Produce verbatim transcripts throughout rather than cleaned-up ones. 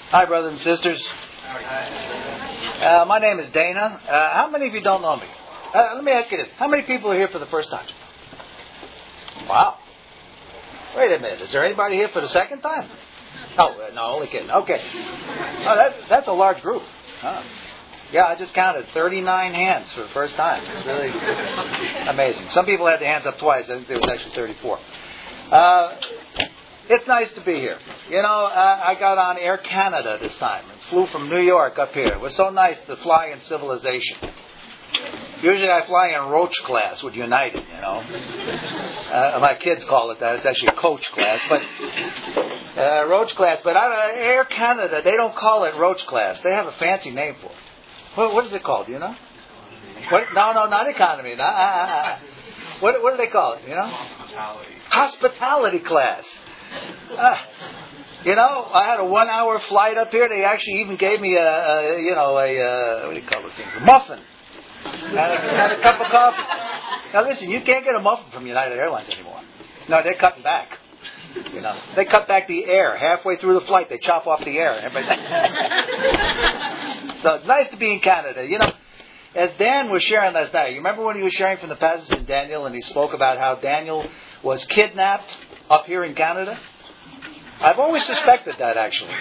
Hi, brothers and sisters. Uh, my name is Dana. Uh, how many of you don't know me? Uh, let me ask you this. How many people are here for the first time? Wow. Wait a minute. Is there anybody here for the second time? Oh, uh, no, only kidding. Okay. Oh, that, that's a large group. Huh. Yeah, I just counted thirty-nine hands for the first time. It's really amazing. Some people had their hands up twice. I think there was actually thirty-four. Uh, it's nice to be here. You know, uh, I got on Air Canada this time and flew from New York up here. It was so nice to fly in civilization. Usually I fly in roach class with United, you know. Uh, my kids call it that. It's actually a coach class, but uh, roach class. But out of Air Canada, they don't call it roach class. They have a fancy name for it. What, what is it called? Do you know? What? No, no, not economy. No, uh, uh, what, what do they call it? You know? Hospitality. Hospitality class. Uh, you know, I had a one-hour flight up here. They actually even gave me a, a you know, a uh, what do you call those things? A muffin and a, and a cup of coffee. Now, listen, you can't get a muffin from United Airlines anymore. No, they're cutting back. You know, they cut back the air halfway through the flight. They chop off the air and everything. So it's nice to be in Canada. You know, as Dan was sharing last night, you remember when he was sharing from the passage in Daniel and he spoke about how Daniel was kidnapped up here in Canada? I've always suspected that, actually.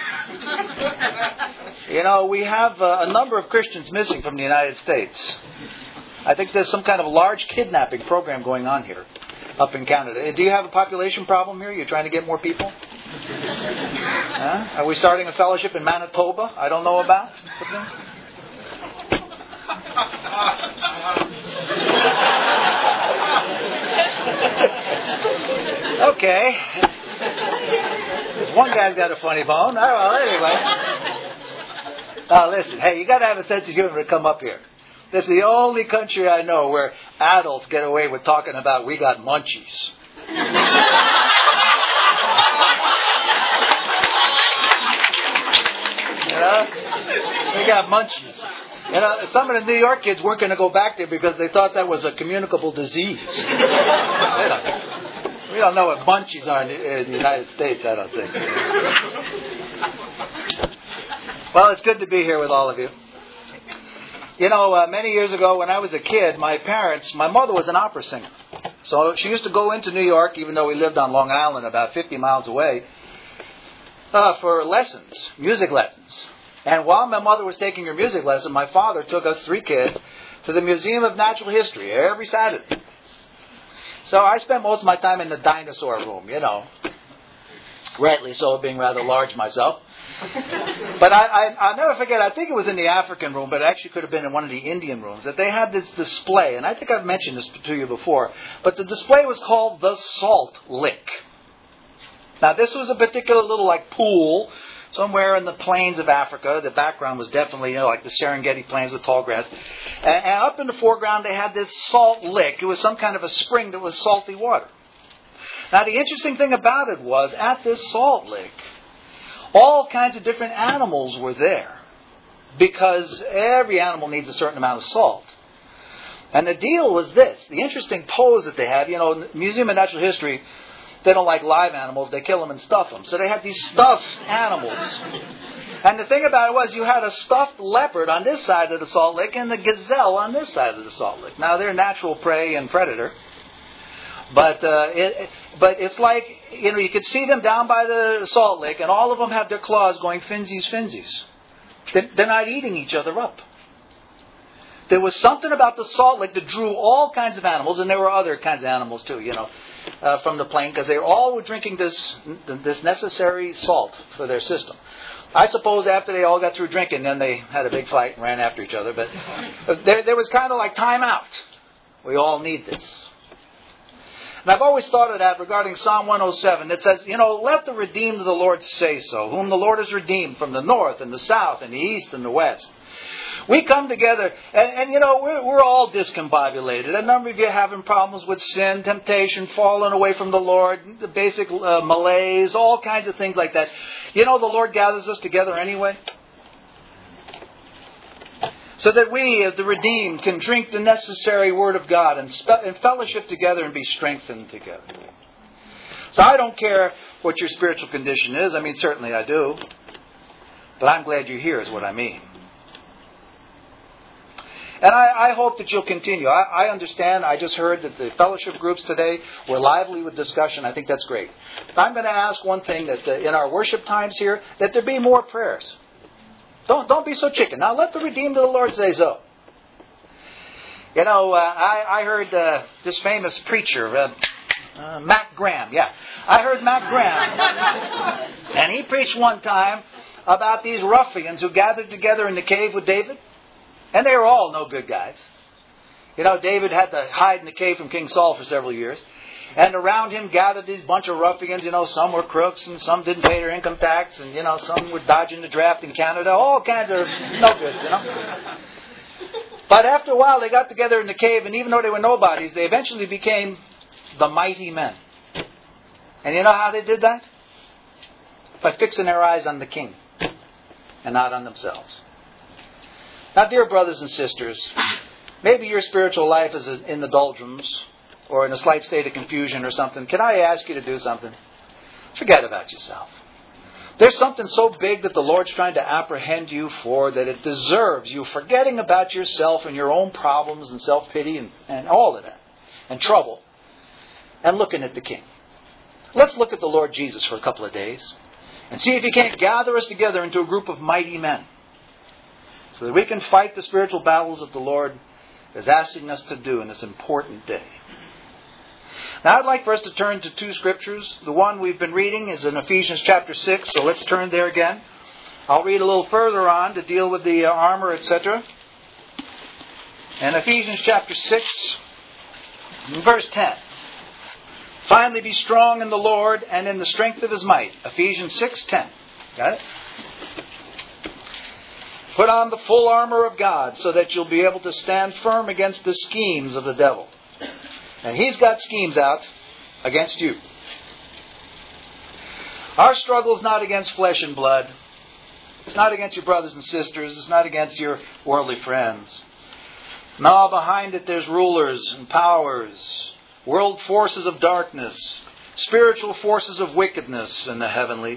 You know, we have uh, a number of Christians missing from the United States. I think there's some kind of large kidnapping program going on here up in Canada. Do you have a population problem here? You're trying to get more people? Huh? Are we starting a fellowship in Manitoba I don't know about? Okay. This one guy's got a funny bone. Oh, well, anyway. Now, listen. Hey, you got to have a sense of humor to come up here. This is the only country I know where adults get away with talking about we got munchies. You know? We got munchies. You know, some of the New York kids weren't going to go back there because they thought that was a communicable disease. They don't, we don't know what munchies are in the, in the United States, I don't think. Well, it's good to be here with all of you. You know, uh, many years ago when I was a kid, my parents, my mother was an opera singer. So she used to go into New York, even though we lived on Long Island about fifty miles away, uh, for lessons, music lessons. And while my mother was taking her music lesson, my father took us three kids to the Museum of Natural History every Saturday. So I spent most of my time in the dinosaur room, you know. Rightly so, being rather large myself. But I, I, I'll never forget, I think it was in the African room, but it actually could have been in one of the Indian rooms, that they had this display, and I think I've mentioned this to you before, but the display was called the Salt Lick. Now, this was a particular little, like, pool somewhere in the plains of Africa. The background was definitely, you know, like the Serengeti plains with tall grass. And, and up in the foreground, they had this salt lick. It was some kind of a spring that was salty water. Now, the interesting thing about it was, at this salt lick, all kinds of different animals were there, because every animal needs a certain amount of salt. And the deal was this. The interesting pose that they have, you know, Museum of Natural History, they don't like live animals. They kill them and stuff them. So they had these stuffed animals. And the thing about it was, you had a stuffed leopard on this side of the salt lick and the gazelle on this side of the salt lick. Now, they're natural prey and predator. But uh, it, but it's like, you know, you could see them down by the salt lick, and all of them have their claws going finsies, finsies. They're not eating each other up. There was something about the salt lick that drew all kinds of animals, and there were other kinds of animals too, you know, uh, from the plain, because they all were drinking this this necessary salt for their system. I suppose after they all got through drinking, then they had a big fight and ran after each other. But there, there was kind of like time out. We all need this. And I've always thought of that regarding Psalm one oh seven. That says, you know, let the redeemed of the Lord say so, whom the Lord has redeemed from the north and the south and the east and the west. We come together, and, and you know, we're, we're all discombobulated. A number of you are having problems with sin, temptation, falling away from the Lord, the basic uh, malaise, all kinds of things like that. You know, the Lord gathers us together anyway, so that we, as the redeemed, can drink the necessary Word of God and, spe- and fellowship together and be strengthened together. So I don't care what your spiritual condition is. I mean, certainly I do. But I'm glad you're here is what I mean. And I, I hope that you'll continue. I, I understand. I just heard that the fellowship groups today were lively with discussion. I think that's great. I'm going to ask one thing, that uh, in our worship times here, that there be more prayers. Don't, don't be so chicken. Now let the redeemed of the Lord say so. You know, uh, I, I heard uh, this famous preacher, uh, uh, Matt Graham. Yeah, I heard Matt Graham. And he preached one time about these ruffians who gathered together in the cave with David. And they were all no good guys. You know, David had to hide in the cave from King Saul for several years. And around him gathered these bunch of ruffians. You know, some were crooks and some didn't pay their income tax. And, you know, some were dodging the draft in Canada. All kinds of no goods, you know. But after a while, they got together in the cave. And even though they were nobodies, they eventually became the mighty men. And you know how they did that? By fixing their eyes on the king and not on themselves. Now, dear brothers and sisters, maybe your spiritual life is in the doldrums or in a slight state of confusion or something. Can I ask you to do something? Forget about yourself. There's something so big that the Lord's trying to apprehend you for that it deserves you forgetting about yourself and your own problems and self-pity and, and all of that and trouble and looking at the King. Let's look at the Lord Jesus for a couple of days and see if He can't gather us together into a group of mighty men, so that we can fight the spiritual battles that the Lord is asking us to do in this important day. Now I'd like for us to turn to two scriptures. The one we've been reading is in Ephesians chapter six, so let's turn there again. I'll read a little further on to deal with the uh, armor, et cetera. In Ephesians chapter six, verse ten. Finally be strong in the Lord and in the strength of His might. Ephesians six ten. Got it? Put on the full armor of God so that you'll be able to stand firm against the schemes of the devil. And he's got schemes out against you. Our struggle is not against flesh and blood. It's not against your brothers and sisters. It's not against your worldly friends. No, behind it there's rulers and powers, world forces of darkness, spiritual forces of wickedness in the heavenlies.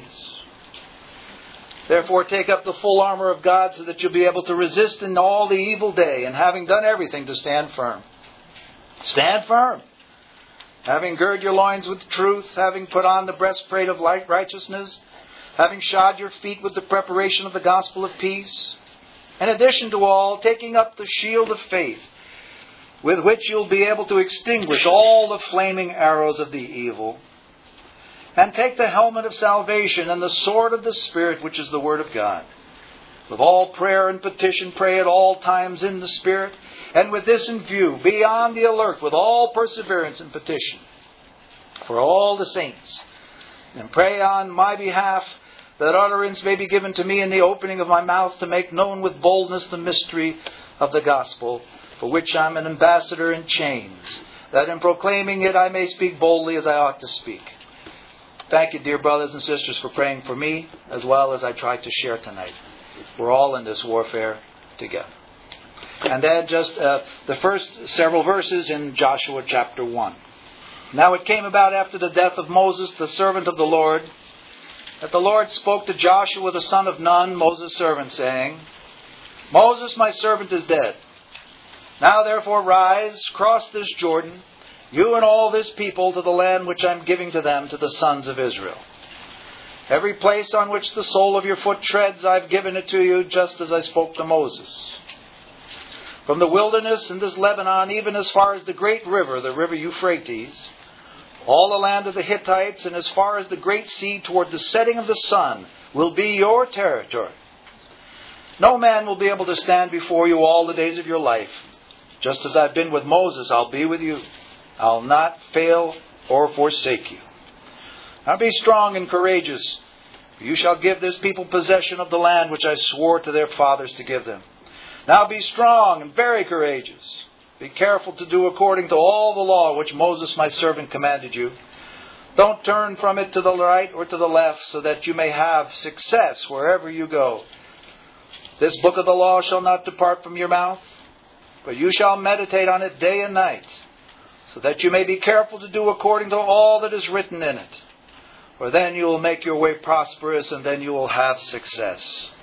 Therefore, take up the full armor of God so that you'll be able to resist in all the evil day, and having done everything, to stand firm. Stand firm. Having girded your loins with truth, having put on the breastplate of light righteousness, having shod your feet with the preparation of the gospel of peace. In addition to all, taking up the shield of faith, with which you'll be able to extinguish all the flaming arrows of the evil. And take the helmet of salvation and the sword of the Spirit, which is the Word of God. With all prayer and petition, pray at all times in the Spirit. And with this in view, be on the alert with all perseverance and petition for all the saints. And pray on my behalf that utterance may be given to me in the opening of my mouth to make known with boldness the mystery of the gospel, for which I am an ambassador in chains, that in proclaiming it I may speak boldly as I ought to speak. Thank you, dear brothers and sisters, for praying for me as well as I tried to share tonight. We're all in this warfare together. And then just uh, the first several verses in Joshua chapter one. Now it came about after the death of Moses, the servant of the Lord, that the Lord spoke to Joshua the son of Nun, Moses' servant, saying, Moses, my servant, is dead. Now therefore rise, cross this Jordan, you and all this people, to the land which I am giving to them, to the sons of Israel. Every place on which the sole of your foot treads, I have given it to you, just as I spoke to Moses. From the wilderness and this Lebanon, even as far as the great river, the river Euphrates, all the land of the Hittites, and as far as the great sea toward the setting of the sun, will be your territory. No man will be able to stand before you all the days of your life. Just as I've been with Moses, I'll be with you. I'll not fail or forsake you. Now be strong and courageous, for you shall give this people possession of the land which I swore to their fathers to give them. Now be strong and very courageous. Be careful to do according to all the law which Moses my servant commanded you. Don't turn from it to the right or to the left, so that you may have success wherever you go. This book of the law shall not depart from your mouth, but you shall meditate on it day and night, so that you may be careful to do according to all that is written in it. For then you will make your way prosperous, and then you will have success.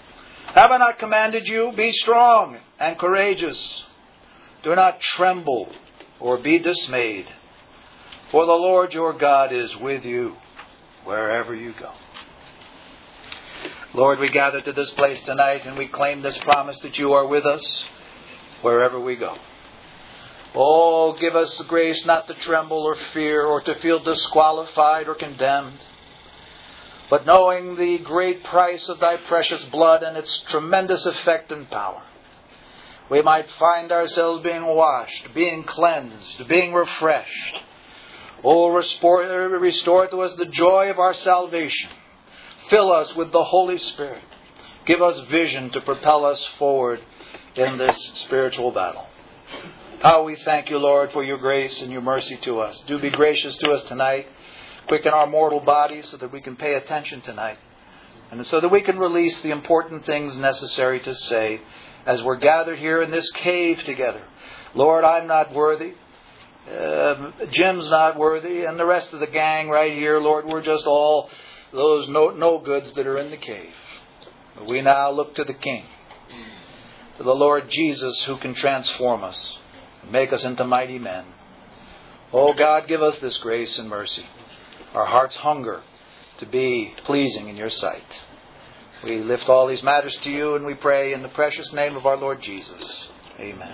Have I not commanded you? Be strong and courageous. Do not tremble or be dismayed. For the Lord your God is with you wherever you go. Lord, we gather to this place tonight and we claim this promise that you are with us wherever we go. Oh, give us the grace not to tremble or fear or to feel disqualified or condemned, but knowing the great price of thy precious blood and its tremendous effect and power, we might find ourselves being washed, being cleansed, being refreshed. Oh, restore, restore to us the joy of our salvation. Fill us with the Holy Spirit. Give us vision to propel us forward in this spiritual battle. How we thank you, Lord, for your grace and your mercy to us. Do be gracious to us tonight. Quicken our mortal bodies so that we can pay attention tonight. And so that we can release the important things necessary to say as we're gathered here in this cave together. Lord, I'm not worthy. Uh, Jim's not worthy. And the rest of the gang right here, Lord, we're just all those no, no goods that are in the cave. But we now look to the King, to the Lord Jesus, who can transform us and make us into mighty men. Oh God, give us this grace and mercy. Our hearts hunger to be pleasing in your sight. We lift all these matters to you and we pray in the precious name of our Lord Jesus. Amen.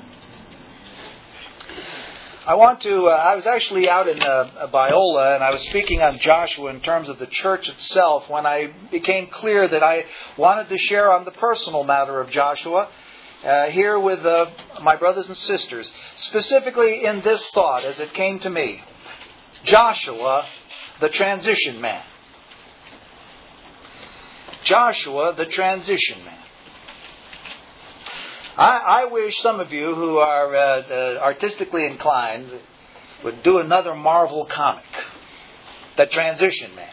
I want to, uh, I was actually out in uh, Biola and I was speaking on Joshua in terms of the church itself when I became clear that I wanted to share on the personal matter of Joshua uh, here with uh, my brothers and sisters, specifically in this thought as it came to me. Joshua, the transition man. Joshua, the transition man. I, I wish some of you who are uh, uh, artistically inclined would do another Marvel comic, The Transition Man.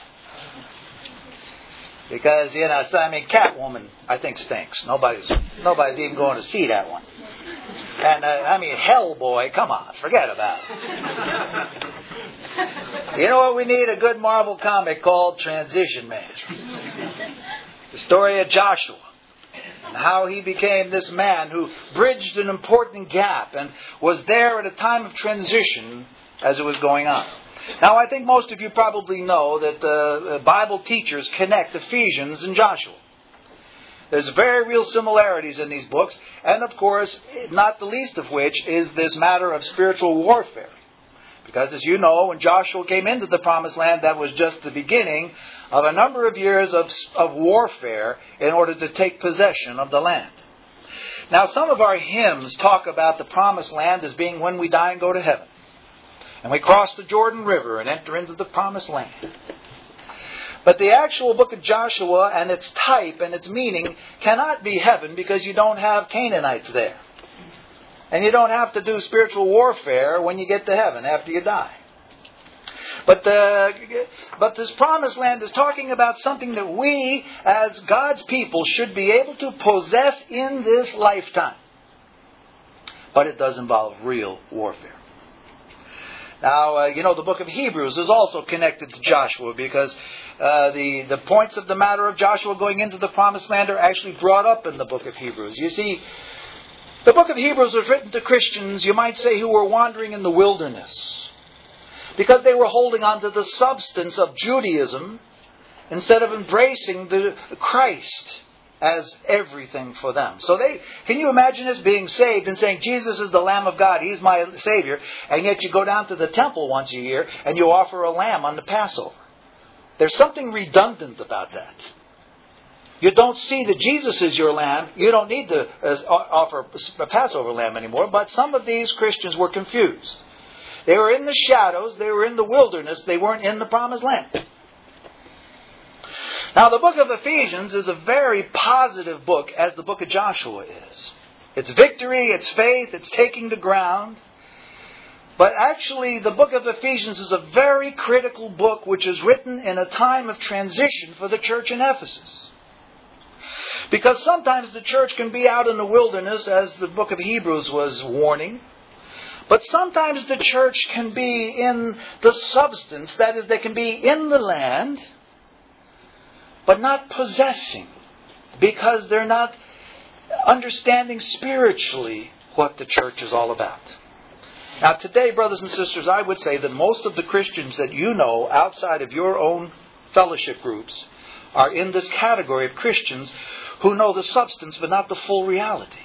Because, you know, so, I mean, Catwoman, I think, stinks. Nobody's nobody's even going to see that one. And, uh, I mean, Hellboy, come on, forget about it. You know what we need? A good Marvel comic called Transition Man. The story of Joshua. And how he became this man who bridged an important gap and was there at a time of transition as it was going on. Now, I think most of you probably know that uh, Bible teachers connect Ephesians and Joshua. There's very real similarities in these books, and of course, not the least of which is this matter of spiritual warfare. Because as you know, when Joshua came into the Promised Land, that was just the beginning of a number of years of, of warfare in order to take possession of the land. Now, some of our hymns talk about the Promised Land as being when we die and go to heaven. And we cross the Jordan River and enter into the Promised Land. But the actual book of Joshua and its type and its meaning cannot be heaven because you don't have Canaanites there. And you don't have to do spiritual warfare when you get to heaven after you die. But the, but this Promised Land is talking about something that we, as God's people, should be able to possess in this lifetime. But it does involve real warfare. Now, uh, you know, the book of Hebrews is also connected to Joshua because uh, the, the points of the matter of Joshua going into the Promised Land are actually brought up in the book of Hebrews. You see, the book of Hebrews was written to Christians, you might say, who were wandering in the wilderness because they were holding on to the substance of Judaism instead of embracing the Christ as everything for them. So they, can you imagine us being saved and saying, Jesus is the Lamb of God, He's my Savior, and yet you go down to the temple once a year and you offer a lamb on the Passover? There's something redundant about that. You don't see that Jesus is your lamb. You don't need to uh, offer a Passover lamb anymore. But some of these Christians were confused. They were in the shadows. They were in the wilderness. They weren't in the Promised Land. Now, the book of Ephesians is a very positive book, as the book of Joshua is. It's victory, it's faith, it's taking the ground. But actually, the book of Ephesians is a very critical book which is written in a time of transition for the church in Ephesus. Because sometimes the church can be out in the wilderness, as the book of Hebrews was warning. But sometimes the church can be in the substance, that is, they can be in the land, but not possessing, because they're not understanding spiritually what the church is all about. Now today, brothers and sisters, I would say that most of the Christians that you know outside of your own fellowship groups are in this category of Christians who know the substance but not the full reality.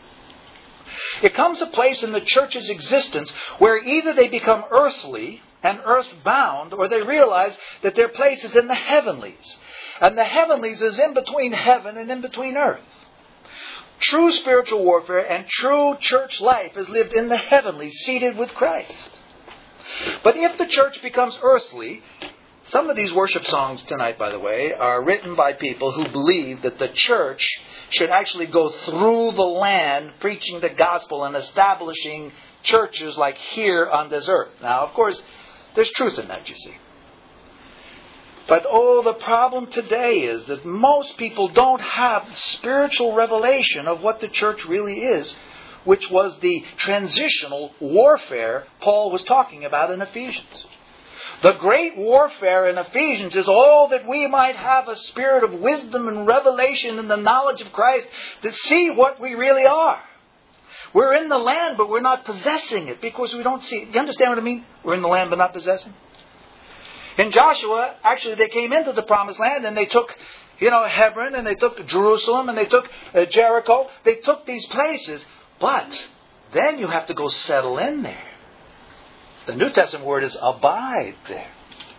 It comes a place in the church's existence where either they become earthly and earthbound, or they realize that their place is in the heavenlies. And the heavenlies is in between heaven and in between earth. True spiritual warfare and true church life is lived in the heavenlies, seated with Christ. But if the church becomes earthly, some of these worship songs tonight, by the way, are written by people who believe that the church should actually go through the land preaching the gospel and establishing churches like here on this earth. Now, of course, there's truth in that, you see. But oh, the problem today is that most people don't have spiritual revelation of what the church really is, which was the transitional warfare Paul was talking about in Ephesians. The great warfare in Ephesians is all that we might have a spirit of wisdom and revelation in the knowledge of Christ to see what we really are. We're in the land, but we're not possessing it because we don't see it. Do you understand what I mean? We're in the land, but not possessing. In Joshua, actually, they came into the promised land and they took, you know, Hebron and they took Jerusalem and they took uh, Jericho. They took these places, but then you have to go settle in there. The New Testament word is abide there.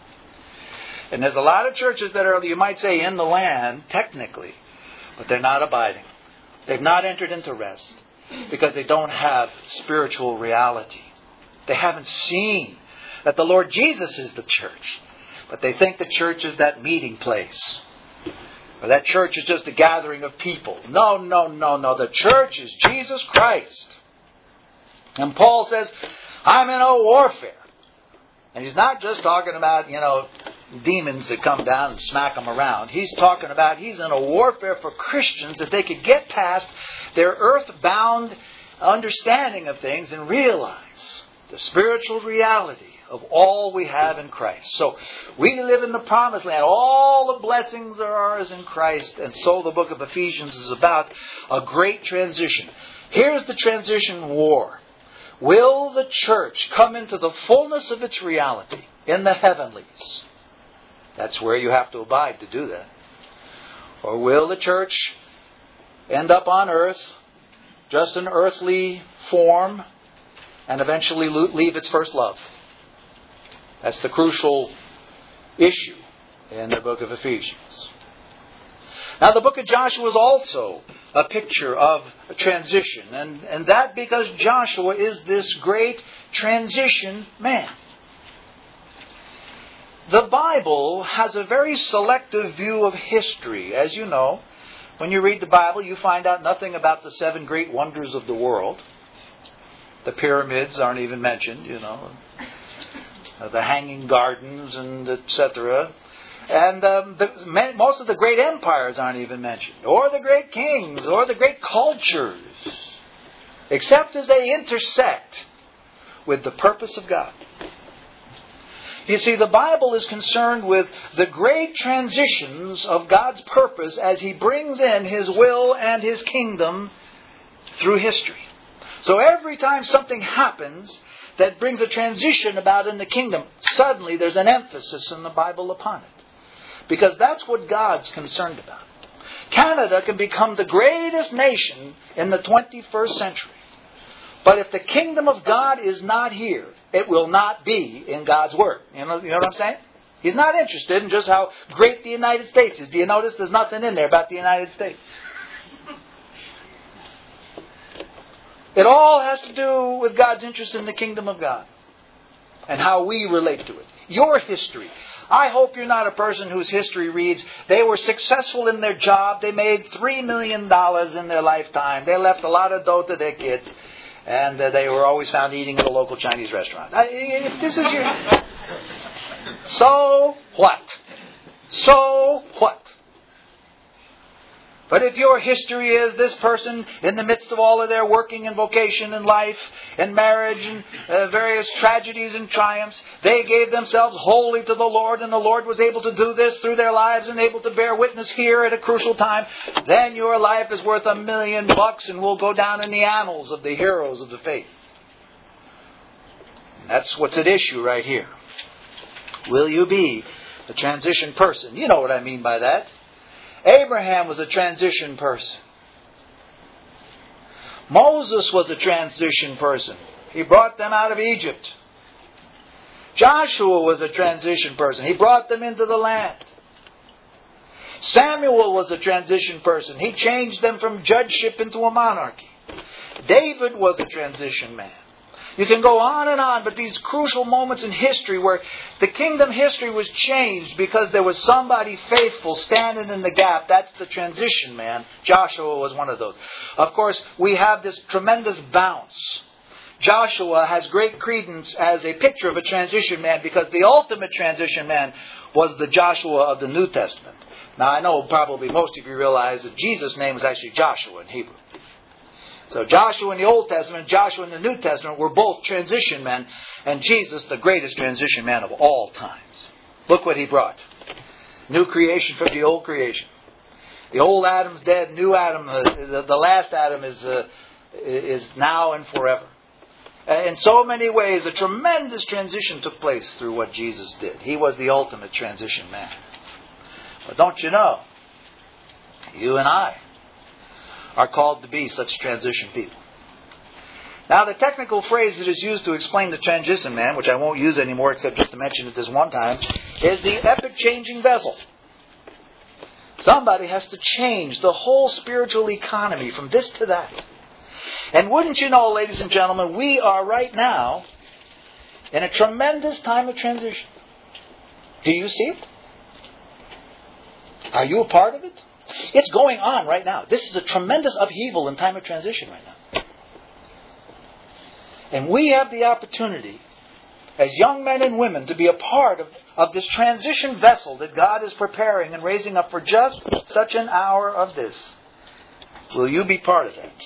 And there's a lot of churches that are, you might say, in the land, technically, but they're not abiding. They've not entered into rest because they don't have spiritual reality. They haven't seen that the Lord Jesus is the church, but they think the church is that meeting place. Or that church is just a gathering of people. No, no, no, no. The church is Jesus Christ. And Paul says, I'm in a warfare. And he's not just talking about, you know, demons that come down and smack them around. He's talking about he's in a warfare for Christians that they could get past their earthbound understanding of things and realize the spiritual reality of all we have in Christ. So we live in the promised land. All the blessings are ours in Christ. And so the book of Ephesians is about a great transition. Here's the transition war. Will the church come into the fullness of its reality in the heavenlies? That's where you have to abide to do that. Or will the church end up on earth, just an earthly form, and eventually leave its first love? That's the crucial issue in the book of Ephesians. Now, the book of Joshua is also a picture of a transition. And, and that because Joshua is this great transition man. The Bible has a very selective view of history. As you know, when you read the Bible, you find out nothing about the seven great wonders of the world. The pyramids aren't even mentioned, you know. The hanging gardens and et cetera. And um, the, most of the great empires aren't even mentioned. Or the great kings. Or the great cultures. Except as they intersect with the purpose of God. You see, the Bible is concerned with the great transitions of God's purpose as He brings in His will and His kingdom through history. So every time something happens that brings a transition about in the kingdom, suddenly there's an emphasis in the Bible upon it. Because that's what God's concerned about. Canada can become the greatest nation in the twenty-first century. But if the kingdom of God is not here, it will not be in God's Word. You know, you know what I'm saying? He's not interested in just how great the United States is. Do you notice there's nothing in there about the United States? It all has to do with God's interest in the kingdom of God. And how we relate to it. Your history. I hope you're not a person whose history reads, they were successful in their job, they made three million dollars in their lifetime, they left a lot of dough to their kids, and uh, they were always found eating at a local Chinese restaurant. I, if this is your... So what? So what? But if your history is this person, in the midst of all of their working and vocation and life and marriage and uh, various tragedies and triumphs, they gave themselves wholly to the Lord, and the Lord was able to do this through their lives and able to bear witness here at a crucial time, then your life is worth a million bucks and will go down in the annals of the heroes of the faith. And that's what's at issue right here. Will you be a transition person? You know what I mean by that. Abraham was a transition person. Moses was a transition person. He brought them out of Egypt. Joshua was a transition person. He brought them into the land. Samuel was a transition person. He changed them from judgeship into a monarchy. David was a transition man. You can go on and on, but these crucial moments in history where the kingdom history was changed because there was somebody faithful standing in the gap, that's the transition man. Joshua was one of those. Of course, we have this tremendous bounce. Joshua has great credence as a picture of a transition man because the ultimate transition man was the Joshua of the New Testament. Now, I know probably most of you realize that Jesus' name is actually Joshua in Hebrew. So Joshua in the Old Testament, Joshua in the New Testament were both transition men, and Jesus the greatest transition man of all times. Look what he brought. New creation from the old creation. The old Adam's dead, new Adam, uh, the, the last Adam is, uh, is now and forever. In so many ways, a tremendous transition took place through what Jesus did. He was the ultimate transition man. But don't you know, you and I are called to be such transition people. Now, the technical phrase that is used to explain the transition man, which I won't use anymore except just to mention it this one time, is the epoch-changing vessel. Somebody has to change the whole spiritual economy from this to that. And wouldn't you know, ladies and gentlemen, we are right now in a tremendous time of transition. Do you see it? Are you a part of it? It's going on right now. This is a tremendous upheaval in time of transition right now. And we have the opportunity, as young men and women, to be a part of, of this transition vessel that God is preparing and raising up for just such an hour of this. Will you be part of that?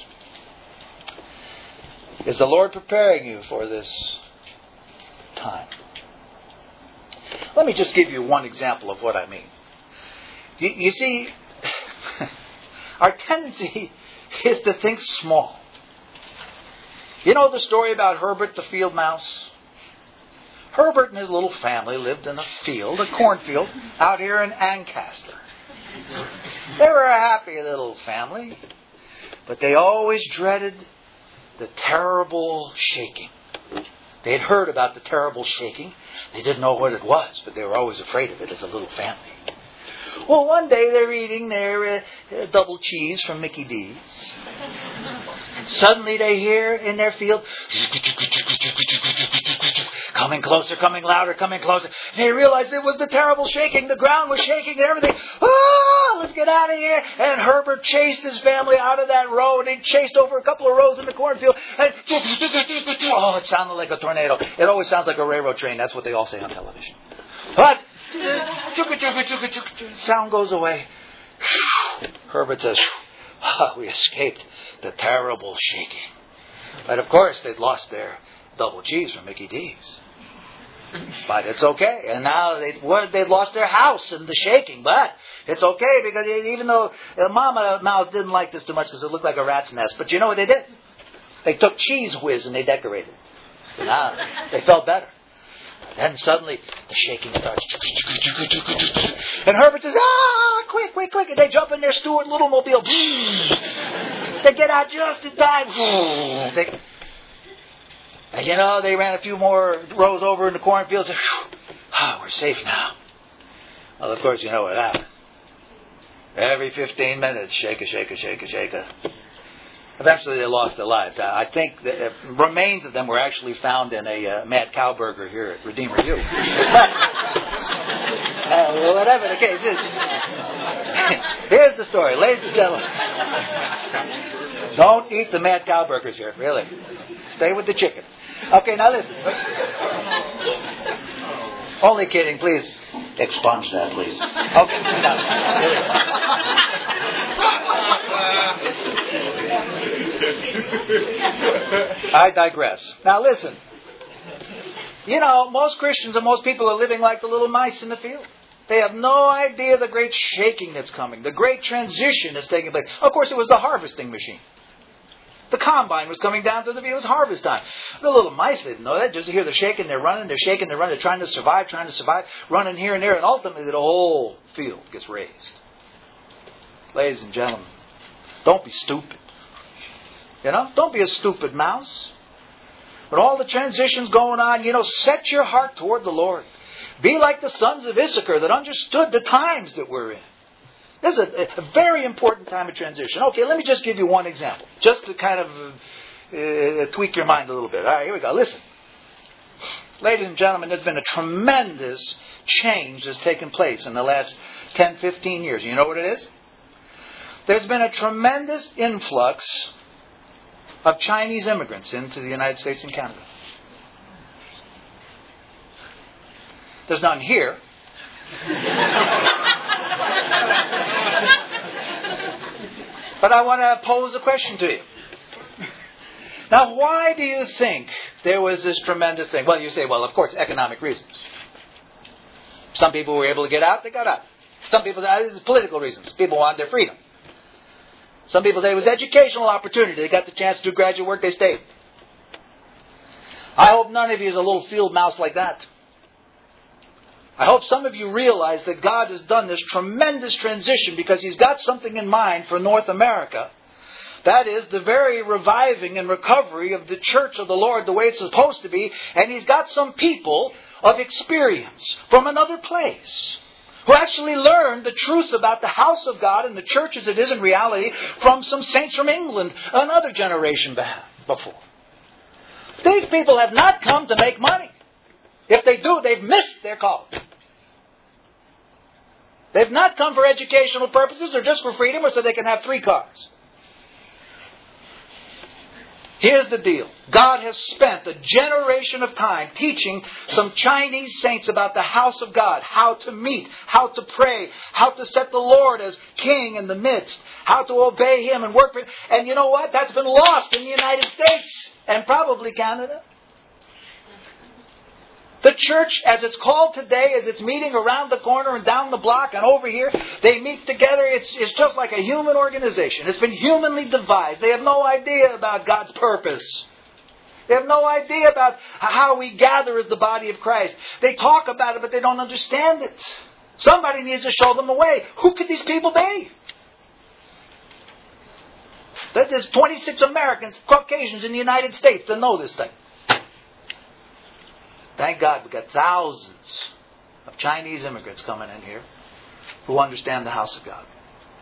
Is the Lord preparing you for this time? Let me just give you one example of what I mean. You, you see, our tendency is to think small. You know the story about Herbert the field mouse? Herbert and his little family lived in a field, a cornfield, out here in Ancaster. They were a happy little family, but they always dreaded the terrible shaking. They had heard about the terrible shaking. They didn't know what it was, but they were always afraid of it as a little family. Well, one day they're eating their uh, double cheese from Mickey D's. And suddenly they hear in their field, coming closer, coming louder, coming closer. And they realized it was the terrible shaking. The ground was shaking and everything. Ah, let's get out of here. And Herbert chased his family out of that row. And he chased over a couple of rows in the cornfield. And oh, it sounded like a tornado. It always sounds like a railroad train. That's what they all say on television. But sound goes away. Herbert says, oh, we escaped the terrible shaking. But of course, they'd lost their double cheese from Mickey D's. But it's okay. And now they'd, they'd lost their house in the shaking. But it's okay because even though Mama Mouse didn't like this too much because it looked like a rat's nest. But you know what they did? They took Cheese Whiz and they decorated it. So now they felt better. Then suddenly the shaking starts. And Herbert says, ah, quick, quick, quick. And they jump in their Stuart Littlemobile. They get out just in time. They, and you know, they ran a few more rows over in the cornfields. And, ah, we're safe now. Well, of course, you know what happened. Every fifteen minutes, shake a, shake a, shake a, shake a. Eventually, they lost their lives. I think the uh, remains of them were actually found in a uh, Mad Cow Burger here at Redeemer U. But, uh, well, whatever the case is, here's the story, ladies and gentlemen. Don't eat the Mad Cow Burgers here, really. Stay with the chicken. Okay, now listen. Only kidding, please. Expunge that, please. Okay, now, here we go. I digress. Now listen. You know, most Christians and most people are living like the little mice in the field. They have no idea the great shaking that's coming, the great transition that's taking place. Of course, it was the harvesting machine. The combine was coming down to the field. It was harvest time. The little mice didn't know that. Just to hear the shaking, they're running, they're shaking, they're running, they're trying to survive, trying to survive, running here and there, and ultimately the whole field gets raised. Ladies and gentlemen, don't be stupid. You know, don't be a stupid mouse. When all the transitions going on, you know, set your heart toward the Lord. Be like the sons of Issachar that understood the times that we're in. This is a, a very important time of transition. Okay, let me just give you one example, just to kind of uh, tweak your mind a little bit. All right, here we go. Listen. Ladies and gentlemen, there's been a tremendous change that's taken place in the last ten, fifteen years. You know what it is? There's been a tremendous influx of Chinese immigrants into the United States and Canada. There's none here. But I want to pose a question to you. Now, why do you think there was this tremendous thing? Well, you say, well, of course, economic reasons. Some people were able to get out, they got out. Some people say, this is political reasons. People wanted their freedom. Some people say it was educational opportunity. They got the chance to do graduate work, they stayed. I hope none of you is a little field mouse like that. I hope some of you realize that God has done this tremendous transition because He's got something in mind for North America. That is the very reviving and recovery of the church of the Lord the way it's supposed to be. And He's got some people of experience from another place who actually learned the truth about the house of God and the church as it is in reality from some saints from England another generation back before. These people have not come to make money. If they do, they've missed their call. They've not come for educational purposes or just for freedom or so they can have three cars. Here's the deal. God has spent a generation of time teaching some Chinese saints about the house of God, how to meet, how to pray, how to set the Lord as king in the midst, how to obey Him and work for Him. And you know what? That's been lost in the United States and probably Canada. The church, as it's called today, as it's meeting around the corner and down the block and over here, they meet together. It's, it's just like a human organization. It's been humanly devised. They have no idea about God's purpose. They have no idea about how we gather as the body of Christ. They talk about it, but they don't understand it. Somebody needs to show them a way. Who could these people be? There's twenty-six Americans, Caucasians in the United States that know this thing. Thank God we've got thousands of Chinese immigrants coming in here who understand the house of God.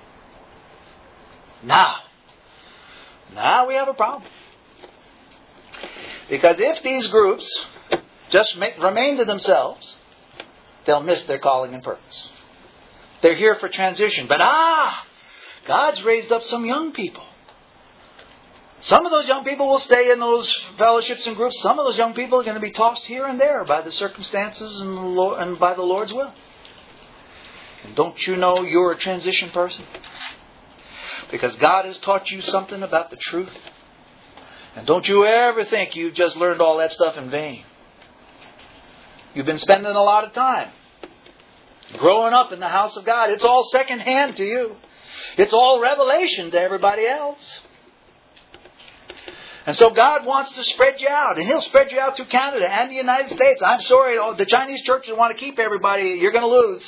Now, now we have a problem. Because if these groups just make, remain to themselves, they'll miss their calling and purpose. They're here for transition. But ah, God's raised up some young people. Some of those young people will stay in those fellowships and groups. Some of those young people are going to be tossed here and there by the circumstances and, the Lord, and by the Lord's will. And don't you know you're a transition person? Because God has taught you something about the truth. And don't you ever think you've just learned all that stuff in vain. You've been spending a lot of time growing up in the house of God. It's all secondhand to you. It's all revelation to everybody else. And so God wants to spread you out. And He'll spread you out through Canada and the United States. I'm sorry, the Chinese churches want to keep everybody. You're going to lose.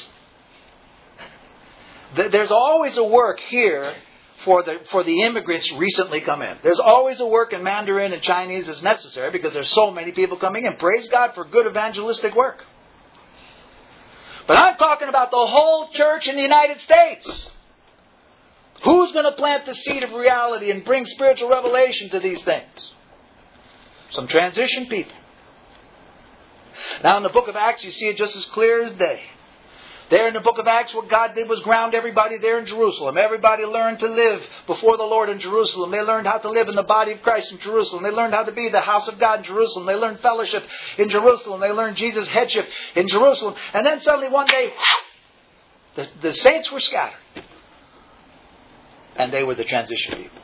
There's always a work here for the for the immigrants recently come in. There's always a work in Mandarin and Chinese that's necessary because there's so many people coming in. Praise God for good evangelistic work. But I'm talking about the whole church in the United States. Who's going to plant the seed of reality and bring spiritual revelation to these things? Some transition people. Now in the book of Acts, you see it just as clear as day. There in the book of Acts, what God did was ground everybody there in Jerusalem. Everybody learned to live before the Lord in Jerusalem. They learned how to live in the body of Christ in Jerusalem. They learned how to be the house of God in Jerusalem. They learned fellowship in Jerusalem. They learned Jesus' headship in Jerusalem. And then suddenly one day, the, the saints were scattered. And they were the transition people.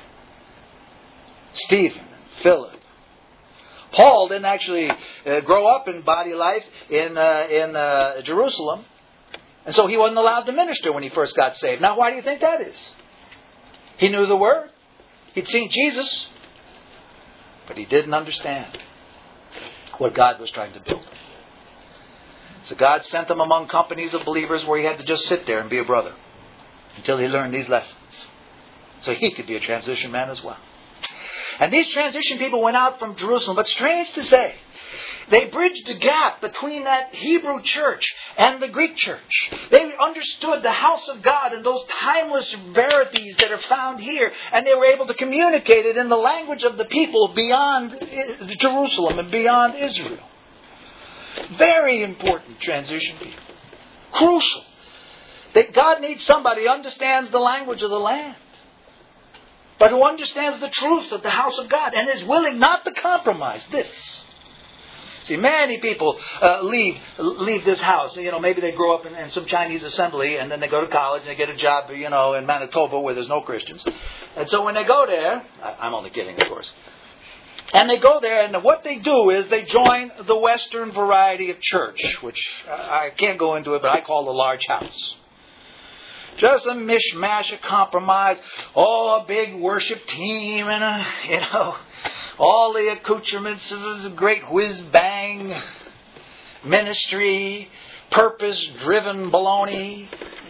Stephen, Philip. Paul didn't actually uh, grow up in body life in uh, in uh, Jerusalem. And so he wasn't allowed to minister when he first got saved. Now, why do you think that is? He knew the Word. He'd seen Jesus. But he didn't understand what God was trying to build. So God sent him among companies of believers where he had to just sit there and be a brother until he learned these lessons. So he could be a transition man as well. And these transition people went out from Jerusalem. But strange to say, they bridged the gap between that Hebrew church and the Greek church. They understood the house of God and those timeless verities that are found here. And they were able to communicate it in the language of the people beyond Jerusalem and beyond Israel. Very important transition people. Crucial. That God needs somebody who understands the language of the land, but who understands the truth of the house of God and is willing not to compromise this. See, many people uh, leave leave this house. You know, maybe they grow up in, in some Chinese assembly, and then they go to college and they get a job, you know, in Manitoba where there's no Christians. And so when they go there, I, I'm only kidding, of course. And they go there, and what they do is they join the Western variety of church, which I can't go into it, but I call the large house. Just a mishmash, a compromise. Oh, a big worship team and a, you know, all the accoutrements of a great whiz-bang ministry, purpose-driven baloney.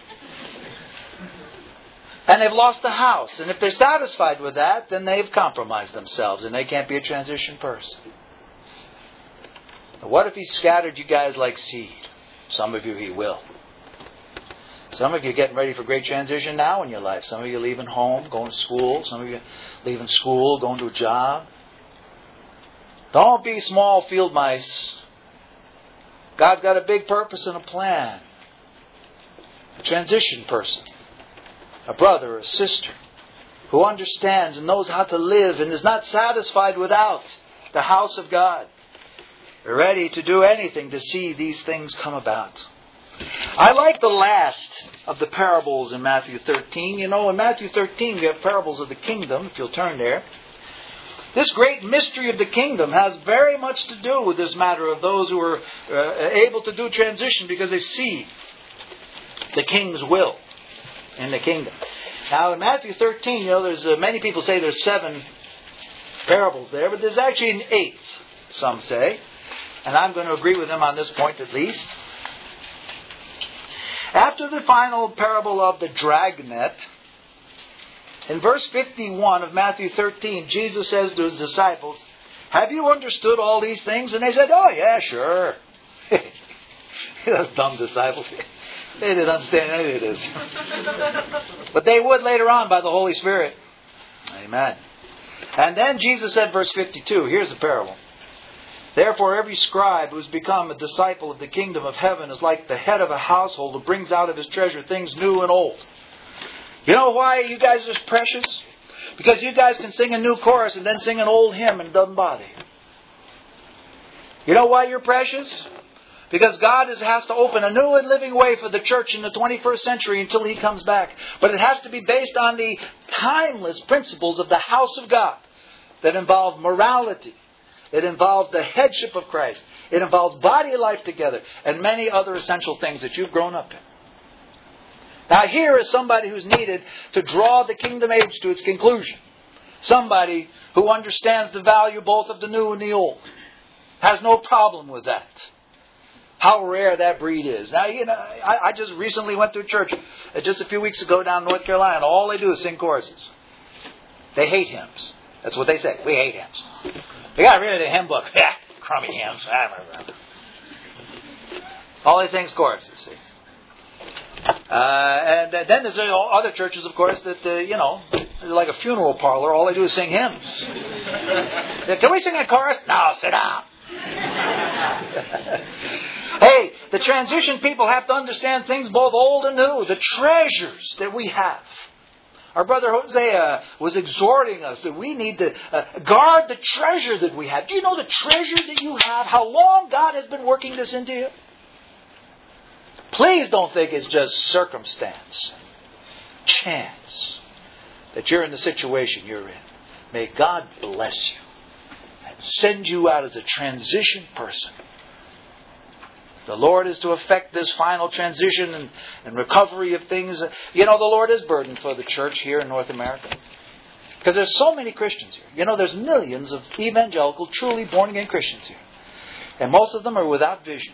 And they've lost the house. And if they're satisfied with that, then they've compromised themselves and they can't be a transition person. What if He scattered you guys like seed? Some of you He will. Some of you are getting ready for great transition now in your life. Some of you are leaving home, going to school. Some of you are leaving school, going to a job. Don't be small field mice. God's got a big purpose and a plan. A transition person. A brother or a sister who understands and knows how to live and is not satisfied without the house of God. They're ready to do anything to see these things come about. I like the last of the parables in Matthew thirteen. You know, in Matthew thirteen we have parables of the kingdom, if you'll turn there. This great mystery of the kingdom has very much to do with this matter of those who are uh, able to do transition because they see the king's will in the kingdom. Now in Matthew thirteen, you know, there's uh, many people say there's seven parables there, but there's actually an eighth, some say. And I'm going to agree with them on this point at least. After the final parable of the dragnet, in verse fifty-one of Matthew thirteen, Jesus says to His disciples, "Have you understood all these things?" And they said, "Oh, yeah, sure." Those dumb disciples. They didn't understand any of this. But they would later on by the Holy Spirit. Amen. And then Jesus said, verse fifty-two, here's the parable. "Therefore every scribe who's become a disciple of the kingdom of heaven is like the head of a household who brings out of his treasure things new and old." You know why you guys are precious? Because you guys can sing a new chorus and then sing an old hymn and it doesn't bother you. You know why you're precious? Because God is, has to open a new and living way for the church in the twenty-first century until He comes back. But it has to be based on the timeless principles of the house of God that involve morality. It involves the headship of Christ. It involves body life together and many other essential things that you've grown up in. Now here is somebody who's needed to draw the kingdom age to its conclusion. Somebody who understands the value both of the new and the old. Has no problem with that. How rare that breed is. Now, you know, I, I just recently went to a church uh, just a few weeks ago down in North Carolina. All they do is sing choruses. They hate hymns. That's what they say. We hate hymns. They got rid of the hymn book. Yeah, crummy hymns. All they sing is choruses, see. Uh, and then there's other churches, of course, that, uh, you know, like a funeral parlor. All they do is sing hymns. Can we sing a chorus? No, sit down. Hey, the transition people have to understand things both old and new. The treasures that we have. Our brother Hosea was exhorting us that we need to uh, guard the treasure that we have. Do you know the treasure that you have? How long God has been working this into you? Please don't think it's just circumstance, chance. that you're in the situation you're in. May God bless you and send you out as a transition person. The Lord is to effect this final transition and, and recovery of things. You know, the Lord is burdened for the church here in North America. Because there's so many Christians here. You know, there's millions of evangelical, truly born-again Christians here. And most of them are without vision.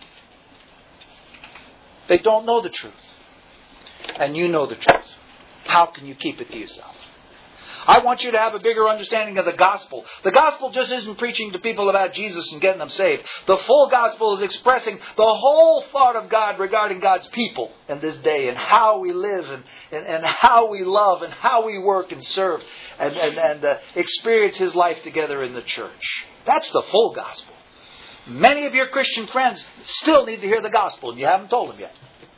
They don't know the truth. And you know the truth. How can you keep it to yourself? I want you to have a bigger understanding of the gospel. The gospel just isn't preaching to people about Jesus and getting them saved. The full gospel is expressing the whole thought of God regarding God's people in this day and how we live and, and, and how we love and how we work and serve and, and, and uh, experience His life together in the church. That's the full gospel. Many of your Christian friends still need to hear the gospel and you haven't told them yet.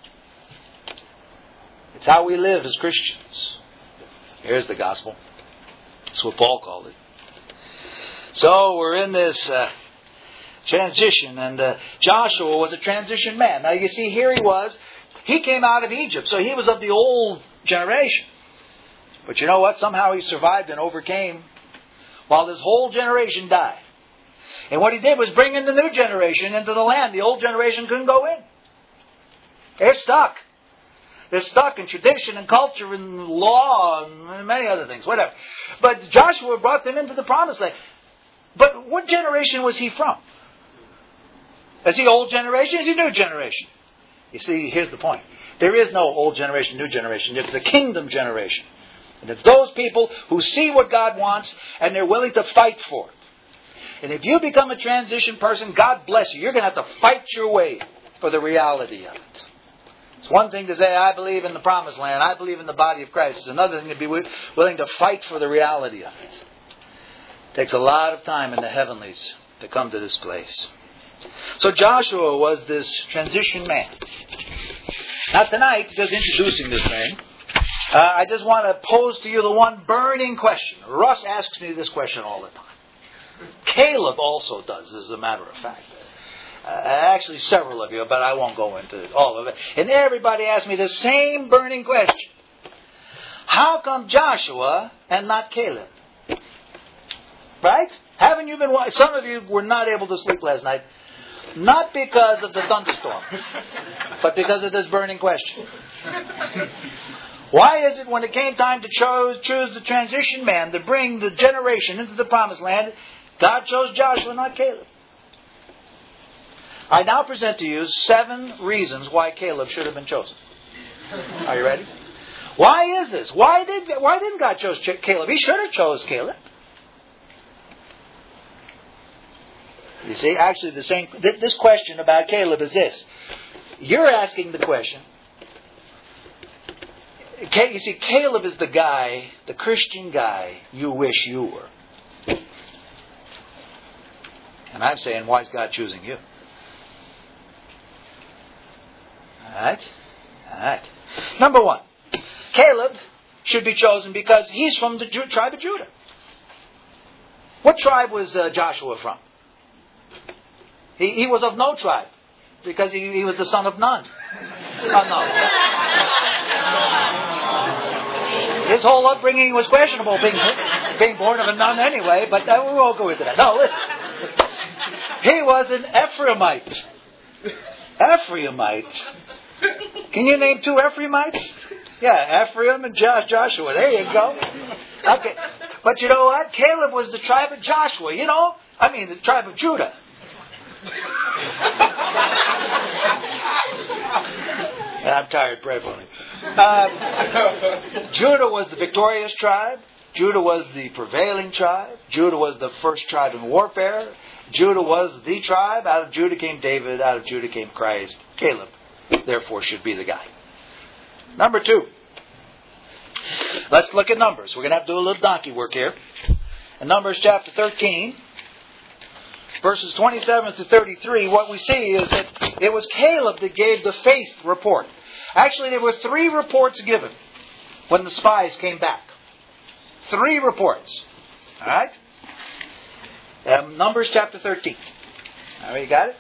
It's how we live as Christians. Here's the gospel. That's what Paul called it. So we're in this uh, transition, and uh, Joshua was a transition man. Now you see, here he was. He came out of Egypt, so he was of the old generation. But you know what? Somehow he survived and overcame while this whole generation died. And what he did was bring in the new generation into the land. The old generation couldn't go in. They're stuck. They're stuck in tradition and culture and law and many other things, whatever. But Joshua brought them into the promised land. But what generation was he from? Is he old generation? Is he new generation? You see, here's the point. There is no old generation, new generation. It's the kingdom generation. And it's those people who see what God wants and they're willing to fight for it. And if you become a transition person, God bless you. You're going to have to fight your way for the reality of it. It's one thing to say, I believe in the promised land. I believe in the body of Christ. It's another thing to be willing to fight for the reality of it. It takes a lot of time in the heavenlies to come to this place. So Joshua was this transition man. Now tonight, just introducing this man, uh, I just want to pose to you the one burning question. Russ asks me this question all the time. Caleb also does, as a matter of fact. Uh, actually, several of you, but I won't go into all of it. And everybody asked me the same burning question. How come Joshua and not Caleb? Right? Haven't you been... Some of you were not able to sleep last night. Not because of the thunderstorm, but because of this burning question. Why is it when it came time to choose, choose the transition man to bring the generation into the promised land, God chose Joshua, not Caleb? I now present to you seven reasons why Caleb should have been chosen. Are you ready? Why is this? Why did why didn't God choose Caleb? He should have chose Caleb. You see, actually, the same. This question about Caleb is this: you're asking the question. You see, Caleb is the guy, the Christian guy you wish you were. And I'm saying, why is God choosing you? Alright? Alright. Number one, Caleb should be chosen because he's from the Ju- tribe of Judah. What tribe was uh, Joshua from? He, he was of no tribe because he, he was the son of none. Oh, no. His whole upbringing was questionable, being, being born of a nun anyway, but uh, we won't go into that. No, listen. He was an Ephraimite. Ephraimite. Can you name two Ephraimites? Yeah, Ephraim and jo- Joshua. There you go. Okay. But you know what? Caleb was the tribe of Joshua. You know? I mean, the tribe of Judah. I'm tired, pray for me. Uh, Judah was the victorious tribe. Judah was the prevailing tribe. Judah was the first tribe in warfare. Judah was the tribe. Out of Judah came David. Out of Judah came Christ. Caleb, therefore, should be the guy. Number two. Let's look at Numbers. We're going to have to do a little donkey work here. In Numbers chapter thirteen, verses twenty-seven to thirty-three, what we see is that it was Caleb that gave the faith report. Actually, there were three reports given when the spies came back. Three reports. All right? Um, Numbers chapter thirteen. All right, you got it?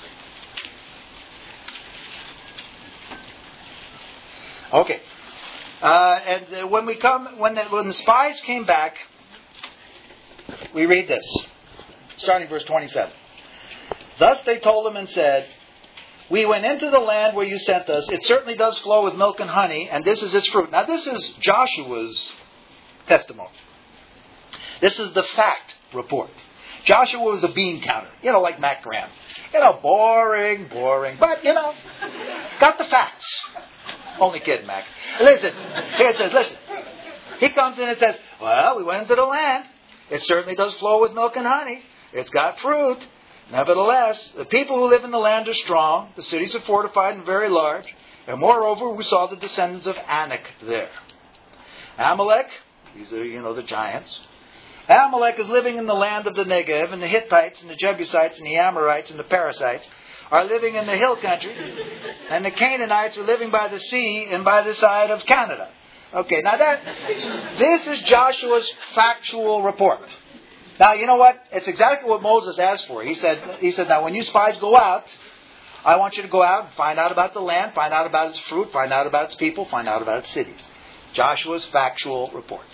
Okay. Uh, and uh, when we come, when the, when the spies came back, we read this, starting verse twenty-seven. Thus they told him and said, we went into the land where you sent us. It certainly does flow with milk and honey, and this is its fruit. Now this is Joshua's testimony. This is the fact report. Joshua was a bean counter, you know, like Mac Graham. You know, boring, boring, but, you know, got the facts. Only kidding, Mac. Listen, here it says, listen. He comes in and says, well, we went into the land. It certainly does flow with milk and honey. It's got fruit. Nevertheless, the people who live in the land are strong. The cities are fortified and very large. And moreover, we saw the descendants of Anak there. Amalek, these are, you know, the giants. Amalek is living in the land of the Negev, and the Hittites and the Jebusites and the Amorites and the Perizzites are living in the hill country, and the Canaanites are living by the sea and by the side of Canada. Okay, now that, this is Joshua's factual report. Now, you know what? It's exactly what Moses asked for. He said, he said, now when you spies go out, I want you to go out and find out about the land, find out about its fruit, find out about its people, find out about its cities. Joshua's factual report.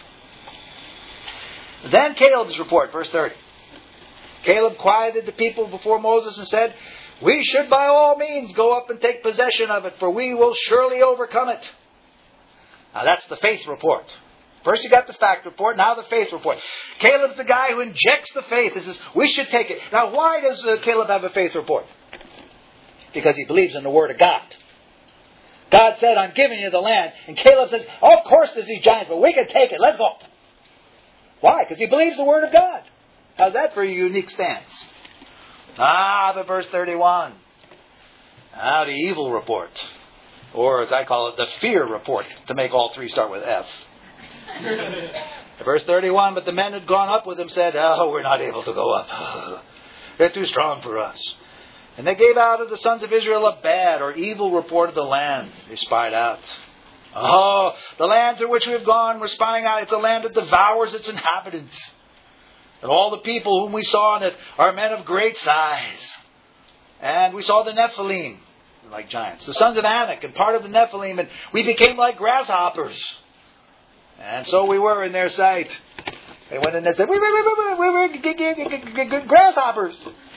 Then Caleb's report, verse thirty. Caleb quieted the people before Moses and said, we should by all means go up and take possession of it, for we will surely overcome it. Now that's the faith report. First you got the fact report, now the faith report. Caleb's the guy who injects the faith. He says, we should take it. Now why does uh, Caleb have a faith report? Because he believes in the Word of God. God said, I'm giving you the land. And Caleb says, oh, of course there's these giants, but we can take it. Let's go. Why? Because he believes the Word of God. How's that for a unique stance? Ah, but verse thirty-one. Now the evil report. Or as I call it, the fear report. To make all three start with F. Verse thirty-one, but the men who had gone up with him said, oh, we're not able to go up. They're too strong for us. And they gave out of the sons of Israel a bad or evil report of the land they spied out. Oh, the land through which we have gone, we're spying out. It's a land that devours its inhabitants. And all the people whom we saw in it are men of great size. And we saw the Nephilim, like giants, the sons of Anak, and part of the Nephilim, and we became like grasshoppers. And so we were in their sight. They went in and said, we were, we were grasshoppers.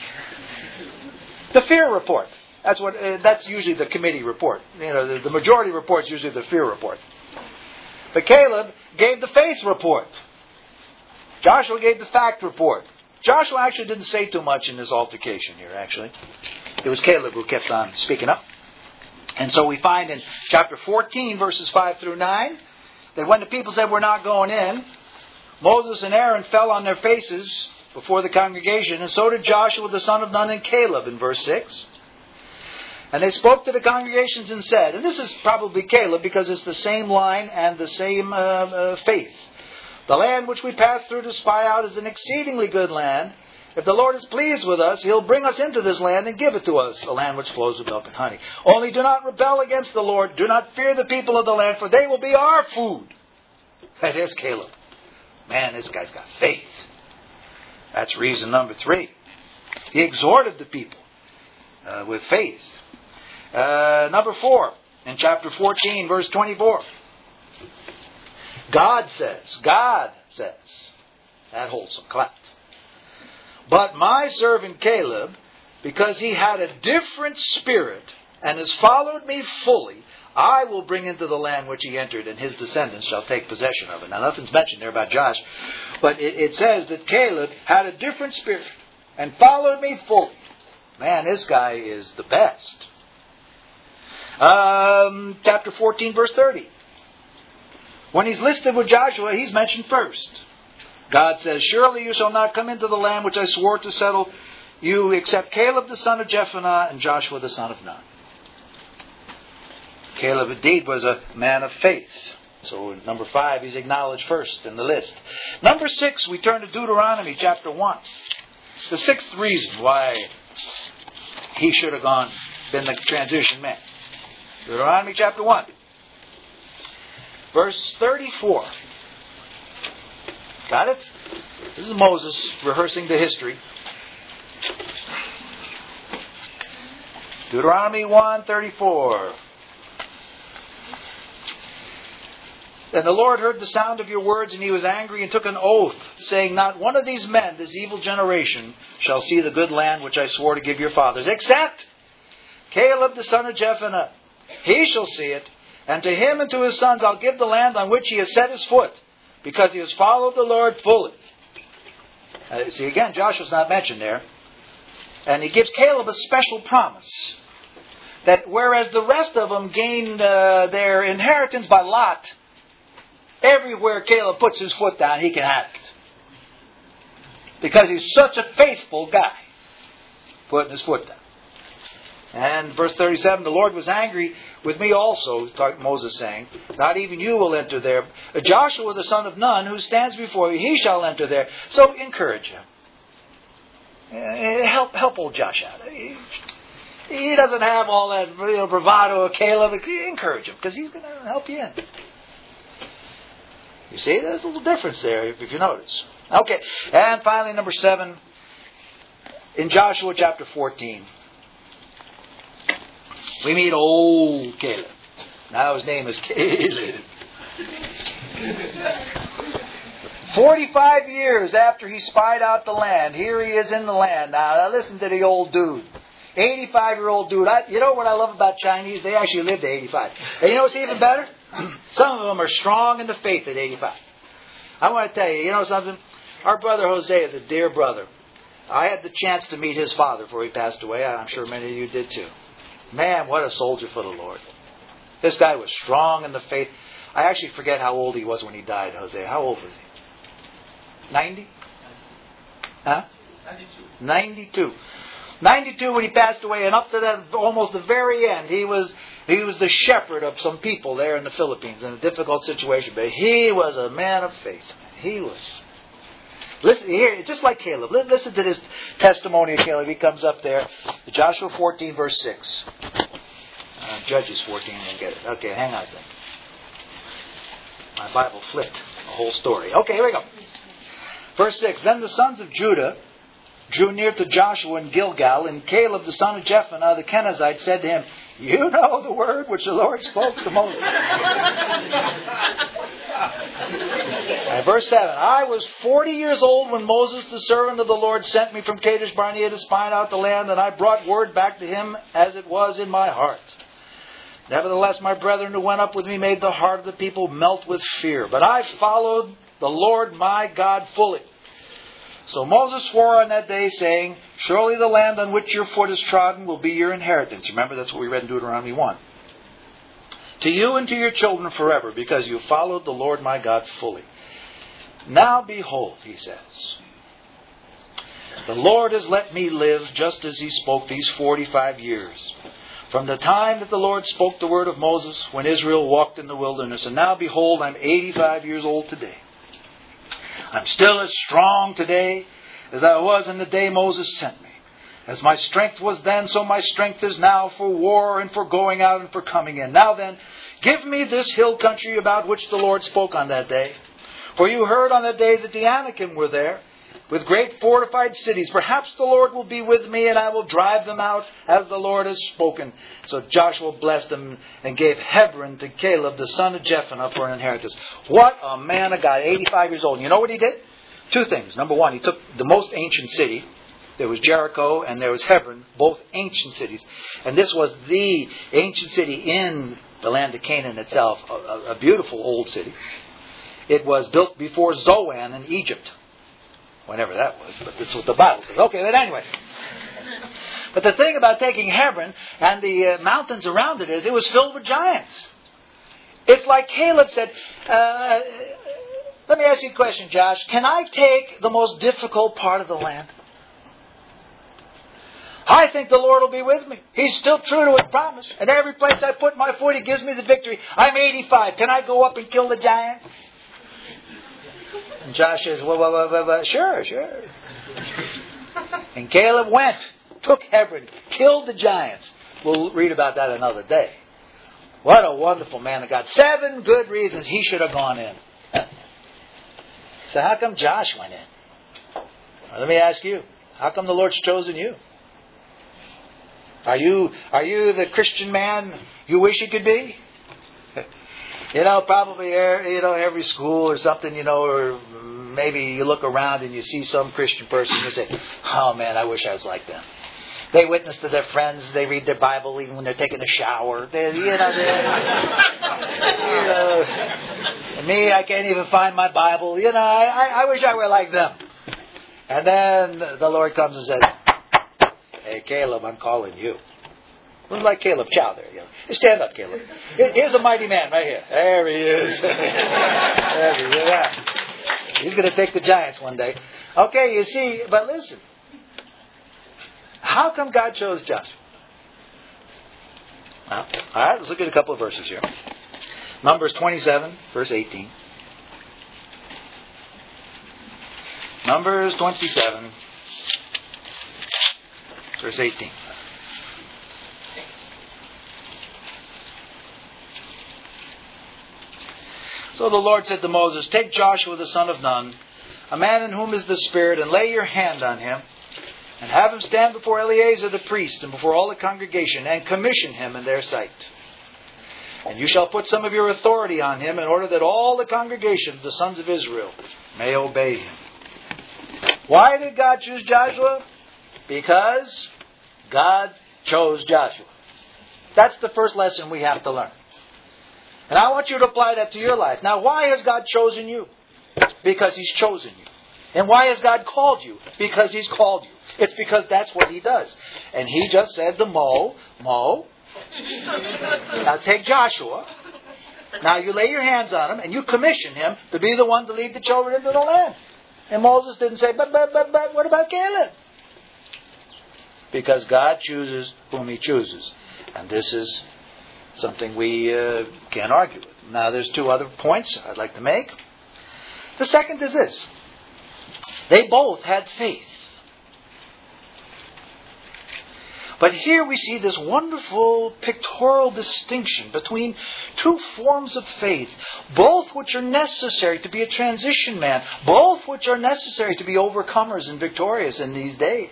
The fear report. That's what. Uh, that's usually the committee report. You know, the, the majority report is usually the fear report. But Caleb gave the faith report. Joshua gave the fact report. Joshua actually didn't say too much in this altercation here, actually. It was Caleb who kept on speaking up. And so we find in chapter fourteen, verses five through nine, that when the people said, we're not going in, Moses and Aaron fell on their faces before the congregation, and so did Joshua the son of Nun and Caleb, in verse six. And they spoke to the congregations and said, and this is probably Caleb because it's the same line and the same uh, uh, faith. The land which we passed through to spy out is an exceedingly good land. If the Lord is pleased with us, He'll bring us into this land and give it to us, a land which flows with milk and honey. Only do not rebel against the Lord. Do not fear the people of the land, for they will be our food. And there's Caleb. Man, this guy's got faith. That's reason number three. He exhorted the people uh, with faith. Uh, number four, in chapter fourteen, verse twenty-four. God says, God says, that holds some clout. But my servant Caleb, because he had a different spirit and has followed me fully, I will bring into the land which he entered, and his descendants shall take possession of it. Now, nothing's mentioned there about Josh, but it, it says that Caleb had a different spirit and followed me fully. Man, this guy is the best. Um, chapter fourteen, verse thirty. When he's listed with Joshua, he's mentioned first. God says, surely you shall not come into the land which I swore to settle you, except Caleb the son of Jephunneh and Joshua the son of Nun. Caleb indeed was a man of faith. So number five, he's acknowledged first in the list. Number six, we turn to Deuteronomy chapter one. The sixth reason why he should have gone, been the transition man. Deuteronomy chapter one. Verse thirty-four. Got it? This is Moses rehearsing the history. Deuteronomy one thirty-four. And the Lord heard the sound of your words, and he was angry and took an oath, saying, not one of these men, this evil generation, shall see the good land which I swore to give your fathers, except Caleb the son of Jephunneh. He shall see it, and to him and to his sons I'll give the land on which he has set his foot, because he has followed the Lord fully. Uh, see, again, Joshua's not mentioned there. And he gives Caleb a special promise, that whereas the rest of them gained uh, their inheritance by lot, everywhere Caleb puts his foot down, he can have it. Because he's such a faithful guy, putting his foot down. And verse thirty-seven, the Lord was angry with me also, Moses saying, not even you will enter there. Joshua the son of Nun, who stands before you, he shall enter there. So encourage him. Help, help old Josh out. He, he doesn't have all that, you know, bravado of Caleb. Encourage him, because he's going to help you in. You see, there's a little difference there, if you notice. Okay, and finally, number seven, in Joshua chapter fourteen, we meet old Caleb. Now his name is Caleb. Forty-five years after he spied out the land, here he is in the land. Now, now listen to the old dude. eighty-five-year-old dude. I, you know what I love about Chinese? They actually live to eighty-five. And you know what's even better? Some of them are strong in the faith at eighty-five. I want to tell you, you know something? Our brother Jose is a dear brother. I had the chance to meet his father before he passed away. I'm sure many of you did too. Man, what a soldier for the Lord. This guy was strong in the faith. I actually forget how old he was when he died, Jose. How old was he? ninety? Huh? ninety-two. ninety-two. ninety-two when he passed away, and up to that, almost the very end, he was he was the shepherd of some people there in the Philippines in a difficult situation. But he was a man of faith. He was. Listen here, just like Caleb. Listen to this testimony of Caleb. He comes up there, Joshua fourteen, verse six. Uh, Judges fourteen, I get it. Okay, hang on a second. My Bible flipped the whole story. Okay, here we go. Verse six. Then the sons of Judah drew near to Joshua in Gilgal, and Caleb the son of Jephunneh the Kenizzite said to him, you know the word which the Lord spoke to Moses. And verse seven. I was forty years old when Moses the servant of the Lord sent me from Kadesh Barnea to spy out the land, and I brought word back to him as it was in my heart. Nevertheless, my brethren who went up with me made the heart of the people melt with fear. But I followed the Lord my God fully. So Moses swore on that day, saying, surely the land on which your foot is trodden will be your inheritance. Remember, that's what we read in Deuteronomy one. To you and to your children forever, because you followed the Lord my God fully. Now behold, he says, the Lord has let me live just as he spoke these forty-five years. From the time that the Lord spoke the word of Moses, when Israel walked in the wilderness. And now behold, I'm eighty-five years old today. I'm still as strong today as I was in the day Moses sent me. As my strength was then, so my strength is now for war and for going out and for coming in. Now then, give me this hill country about which the Lord spoke on that day. For you heard on that day that the Anakim were there, with great fortified cities. Perhaps the Lord will be with me, and I will drive them out as the Lord has spoken. So Joshua blessed them and gave Hebron to Caleb, the son of Jephunneh, for an inheritance. What a man of God, eighty-five years old. And you know what he did? Two things. Number one, he took the most ancient city. There was Jericho and there was Hebron, both ancient cities. And this was the ancient city in the land of Canaan itself, a, a beautiful old city. It was built before Zoan in Egypt. Whenever that was, but this is what the Bible says. Okay, but anyway. But the thing about taking Hebron and the uh, mountains around it is it was filled with giants. It's like Caleb said, uh, let me ask you a question, Josh. Can I take the most difficult part of the land? I think the Lord will be with me. He's still true to his promise. And every place I put my foot, he gives me the victory. I'm eighty-five. Can I go up and kill the giant? And Josh says, well, well, well, well, well, sure, sure. And Caleb went, took Hebron, killed the giants. We'll read about that another day. What a wonderful man of God. Seven good reasons he should have gone in. So how come Josh went in? Well, let me ask you, how come the Lord's chosen you? Are you, are you the Christian man you wish you could be? You know, probably, you know, every school or something, you know, or maybe you look around and you see some Christian person and you say, oh man, I wish I was like them. They witness to their friends. They read their Bible even when they're taking a shower. They, you know, they, you know, me, I can't even find my Bible. You know, I, I, I wish I were like them. And then the Lord comes and says, hey, Caleb, I'm calling you. Looks like Caleb Chow there. You know. Stand up, Caleb. Here's a mighty man right here. There he is. There he is. Yeah. He's going to take the giants one day. Okay, you see, but listen. How come God chose Joshua? Well, all right, let's look at a couple of verses here. Numbers twenty-seven, verse eighteen. Numbers twenty-seven, verse eighteen. So the Lord said to Moses, take Joshua the son of Nun, a man in whom is the Spirit, and lay your hand on him, and have him stand before Eleazar the priest and before all the congregation, and commission him in their sight. And you shall put some of your authority on him, in order that all the congregation of the sons of Israel may obey him. Why did God choose Joshua? Because God chose Joshua. That's the first lesson we have to learn. And I want you to apply that to your life. Now, why has God chosen you? Because He's chosen you. And why has God called you? Because He's called you. It's because that's what He does. And He just said to Mo, Mo, now take Joshua. Now you lay your hands on him and you commission him to be the one to lead the children into the land. And Moses didn't say, but, but, but, but, what about Caleb? Because God chooses whom He chooses. And this is something we uh, can't argue with. Now, there's two other points I'd like to make. The second is this. They both had faith. But here we see this wonderful pictorial distinction between two forms of faith, both which are necessary to be a transition man, both which are necessary to be overcomers and victorious in these days.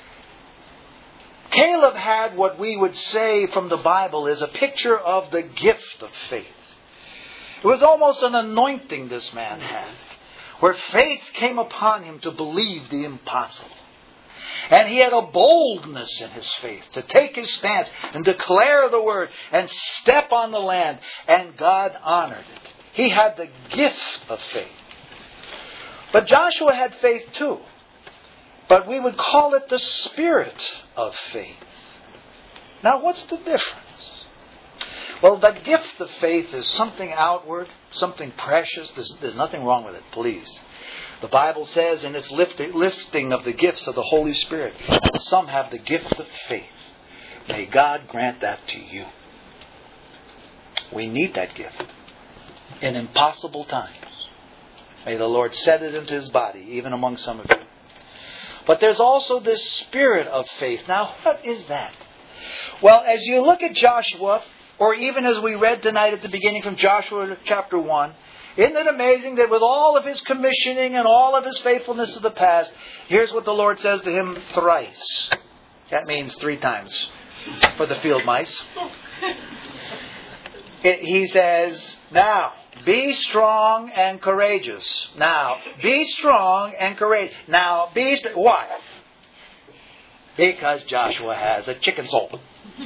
Caleb had what we would say from the Bible is a picture of the gift of faith. It was almost an anointing this man had, where faith came upon him to believe the impossible. And he had a boldness in his faith to take his stance and declare the word and step on the land. And God honored it. He had the gift of faith. But Joshua had faith too. But we would call it the spirit of faith. Now, what's the difference? Well, the gift of faith is something outward, something precious. There's, there's nothing wrong with it, please. The Bible says in its listing of the gifts of the Holy Spirit, some have the gift of faith. May God grant that to you. We need that gift in impossible times. May the Lord set it into His body, even among some of you. But there's also this spirit of faith. Now, what is that? Well, as you look at Joshua, or even as we read tonight at the beginning from Joshua chapter one, isn't it amazing that with all of his commissioning and all of his faithfulness of the past, here's what the Lord says to him thrice. That means three times for the field mice. It, he says, now, be strong and courageous. Now, be strong and courageous. Now, be strong. Why? Because Joshua has a chicken soul.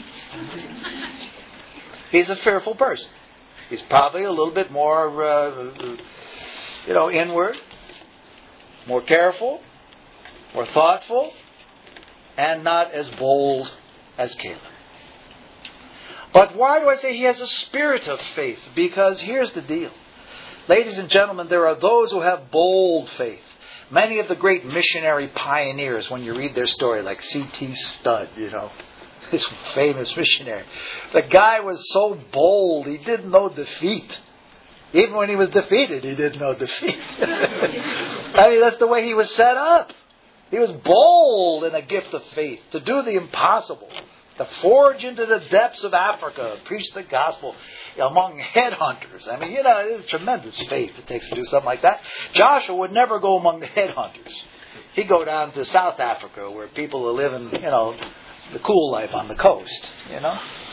He's a fearful person. He's probably a little bit more, uh, you know, inward, more careful, more thoughtful, and not as bold as Caleb. But why do I say he has a spirit of faith? Because here's the deal. Ladies and gentlemen, there are those who have bold faith. Many of the great missionary pioneers, when you read their story, like C T Studd, you know, this famous missionary. The guy was so bold, he didn't know defeat. Even when he was defeated, he didn't know defeat. I mean, that's the way he was set up. He was bold in a gift of faith to do the impossible. To forge into the depths of Africa, preach the gospel among headhunters. I mean, you know, it's tremendous faith it takes to do something like that. Joshua would never go among the headhunters. He'd go down to South Africa where people are living, you know, the cool life on the coast, you know.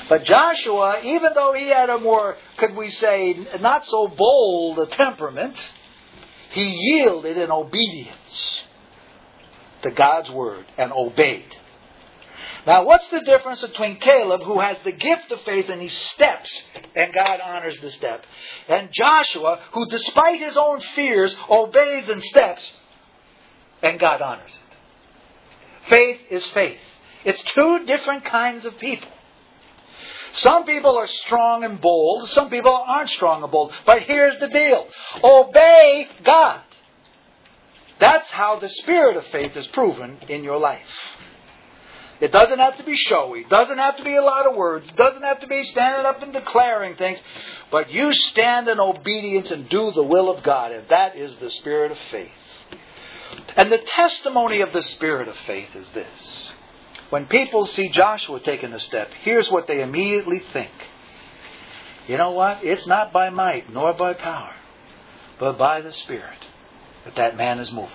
But Joshua, even though he had a more, could we say, not so bold a temperament, he yielded in obedience to God's word and obeyed. Now, what's the difference between Caleb, who has the gift of faith and he steps, and God honors the step, and Joshua, who despite his own fears, obeys and steps, and God honors it? Faith is faith. It's two different kinds of people. Some people are strong and bold. Some people aren't strong and bold. But here's the deal. Obey God. That's how the spirit of faith is proven in your life. It doesn't have to be showy. It doesn't have to be a lot of words. It doesn't have to be standing up and declaring things. But you stand in obedience and do the will of God. And that is the spirit of faith. And the testimony of the spirit of faith is this. When people see Joshua taking a step, here's what they immediately think. You know what? It's not by might nor by power, but by the Spirit that that man is moving.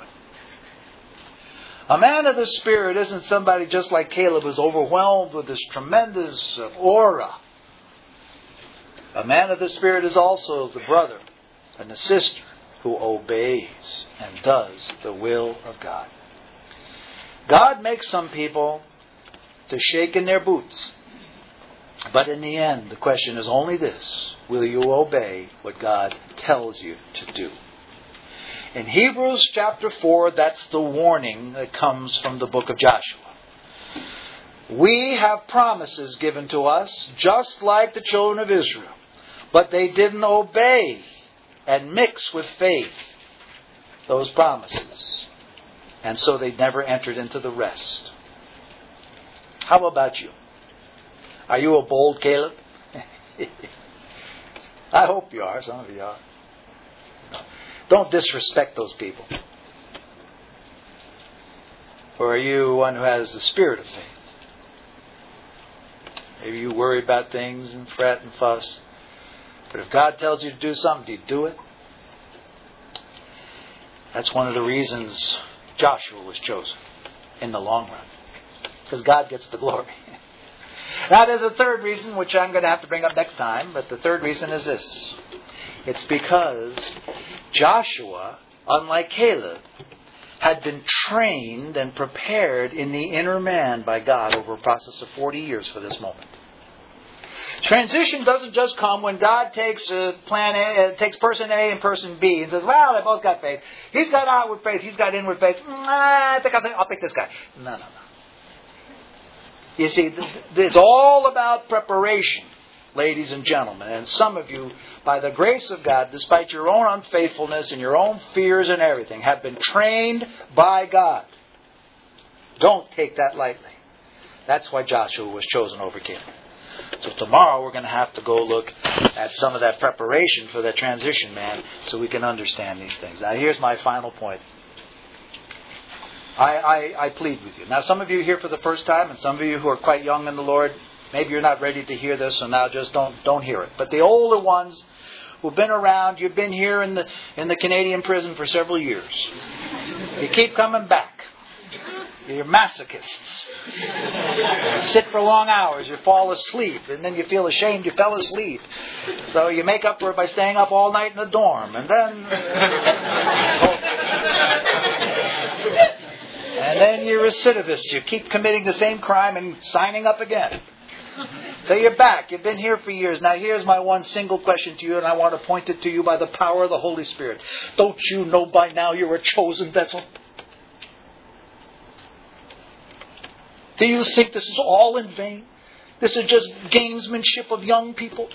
A man of the Spirit isn't somebody just like Caleb who's overwhelmed with this tremendous aura. A man of the Spirit is also the brother and the sister who obeys and does the will of God. God makes some people to shake in their boots. But in the end, the question is only this. Will you obey what God tells you to do? In Hebrews chapter four, that's the warning that comes from the book of Joshua. We have promises given to us, just like the children of Israel. But they didn't obey and mix with faith those promises. And so they never entered into the rest. How about you? Are you a bold Caleb? I hope you are. Some of you are. Don't disrespect those people. Or are you one who has the spirit of faith? Maybe you worry about things and fret and fuss. But if God tells you to do something, do you do it? That's one of the reasons Joshua was chosen in the long run. Because God gets the glory. Now there's a third reason, which I'm going to have to bring up next time. But the third reason is this. It's because Joshua, unlike Caleb, had been trained and prepared in the inner man by God over a process of forty years for this moment. Transition doesn't just come when God takes uh, plan A, uh, takes person A and person B and says, well, they both got faith. He's got outward faith. He's got inward faith. Mm, I think I'll, think I'll pick this guy. No, no, no. You see, th- th- it's all about preparation, ladies and gentlemen. And some of you, by the grace of God, despite your own unfaithfulness and your own fears and everything, have been trained by God. Don't take that lightly. That's why Joshua was chosen over Caleb. So tomorrow we're going to have to go look at some of that preparation for that transition man so we can understand these things. Now here's my final point. I, I, I plead with you. Now some of you here for the first time and some of you who are quite young in the Lord, maybe you're not ready to hear this, so now just don't don't hear it. But the older ones who've been around, you've been here in the in the Canadian prison for several years. You keep coming back. You're masochists. You sit for long hours, you fall asleep, and then you feel ashamed you fell asleep. So you make up for it by staying up all night in the dorm. And then... and then you're recidivist. You keep committing the same crime and signing up again. So you're back. You've been here for years. Now here's my one single question to you, and I want to point it to you by the power of the Holy Spirit. Don't you know by now you're a chosen vessel? Do you think this is all in vain? This is just gamesmanship of young people?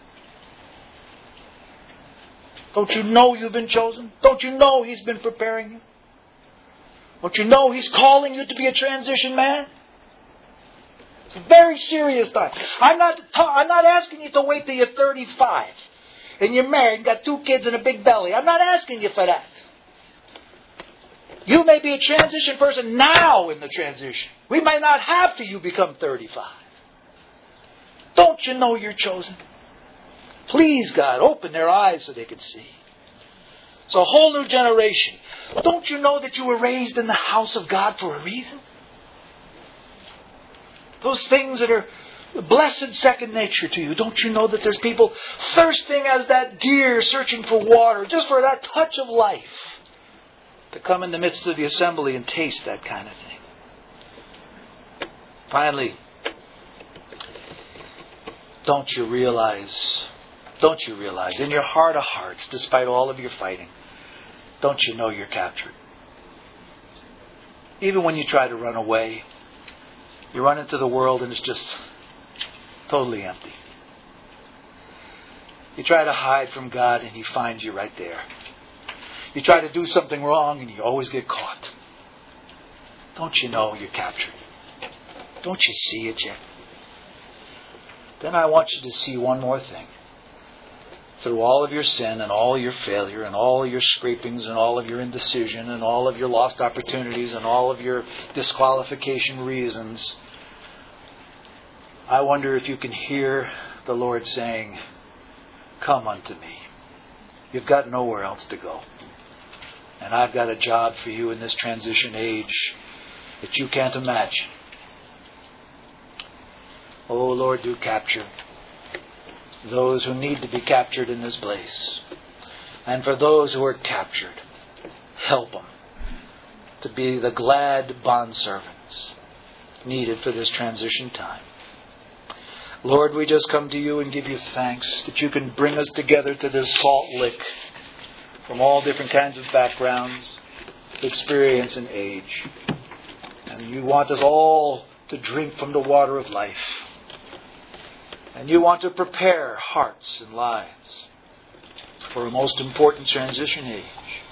Don't you know you've been chosen? Don't you know He's been preparing you? Don't you know He's calling you to be a transition man? It's a very serious time. I'm not, I'm not asking you to wait till you're thirty-five and you're married and got two kids and a big belly. I'm not asking you for that. You may be a transition person now in the transition. We might not have till you become thirty-five. Don't you know you're chosen? Please, God, open their eyes so they can see. It's a whole new generation. Don't you know that you were raised in the house of God for a reason? Those things that are blessed second nature to you. Don't you know that there's people thirsting as that deer searching for water, just for that touch of life, to come in the midst of the assembly and taste that kind of thing? Finally, don't you realize, don't you realize, in your heart of hearts, despite all of your fighting, don't you know you're captured? Even when you try to run away, you run into the world and it's just totally empty. You try to hide from God and He finds you right there. You try to do something wrong and you always get caught. Don't you know you're captured? Don't you see it yet? Then I want you to see one more thing. Through all of your sin and all your failure and all of your scrapings and all of your indecision and all of your lost opportunities and all of your disqualification reasons, I wonder if you can hear the Lord saying, come unto me. You've got nowhere else to go. And I've got a job for you in this transition age that you can't imagine. Oh Lord, do capture those who need to be captured in this place. And for those who are captured, help them to be the glad bondservants needed for this transition time. Lord, we just come to you and give you thanks that you can bring us together to this salt lick from all different kinds of backgrounds, experience, and age. And you want us all to drink from the water of life. And you want to prepare hearts and lives for a most important transition age.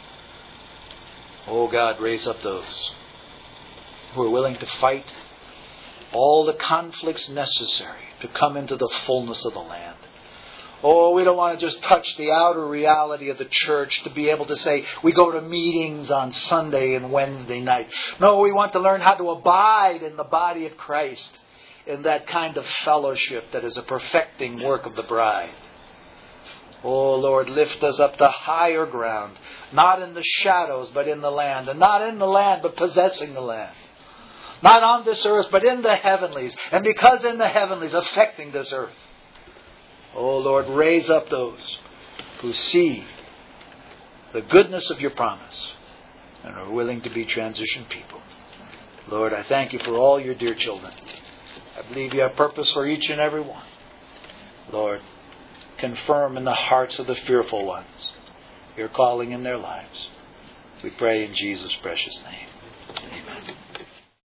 Oh God, raise up those who are willing to fight all the conflicts necessary to come into the fullness of the land. Oh, we don't want to just touch the outer reality of the church to be able to say we go to meetings on Sunday and Wednesday night. No, we want to learn how to abide in the body of Christ, in that kind of fellowship that is a perfecting work of the bride. Oh Lord, lift us up to higher ground, not in the shadows but in the land, and not in the land but possessing the land. Not on this earth but in the heavenlies, and because in the heavenlies affecting this earth. Oh Lord, raise up those who see the goodness of your promise and are willing to be transition people. Lord, I thank you for all your dear children. I believe you have purpose for each and every one. Lord, confirm in the hearts of the fearful ones your calling in their lives. We pray in Jesus' precious name.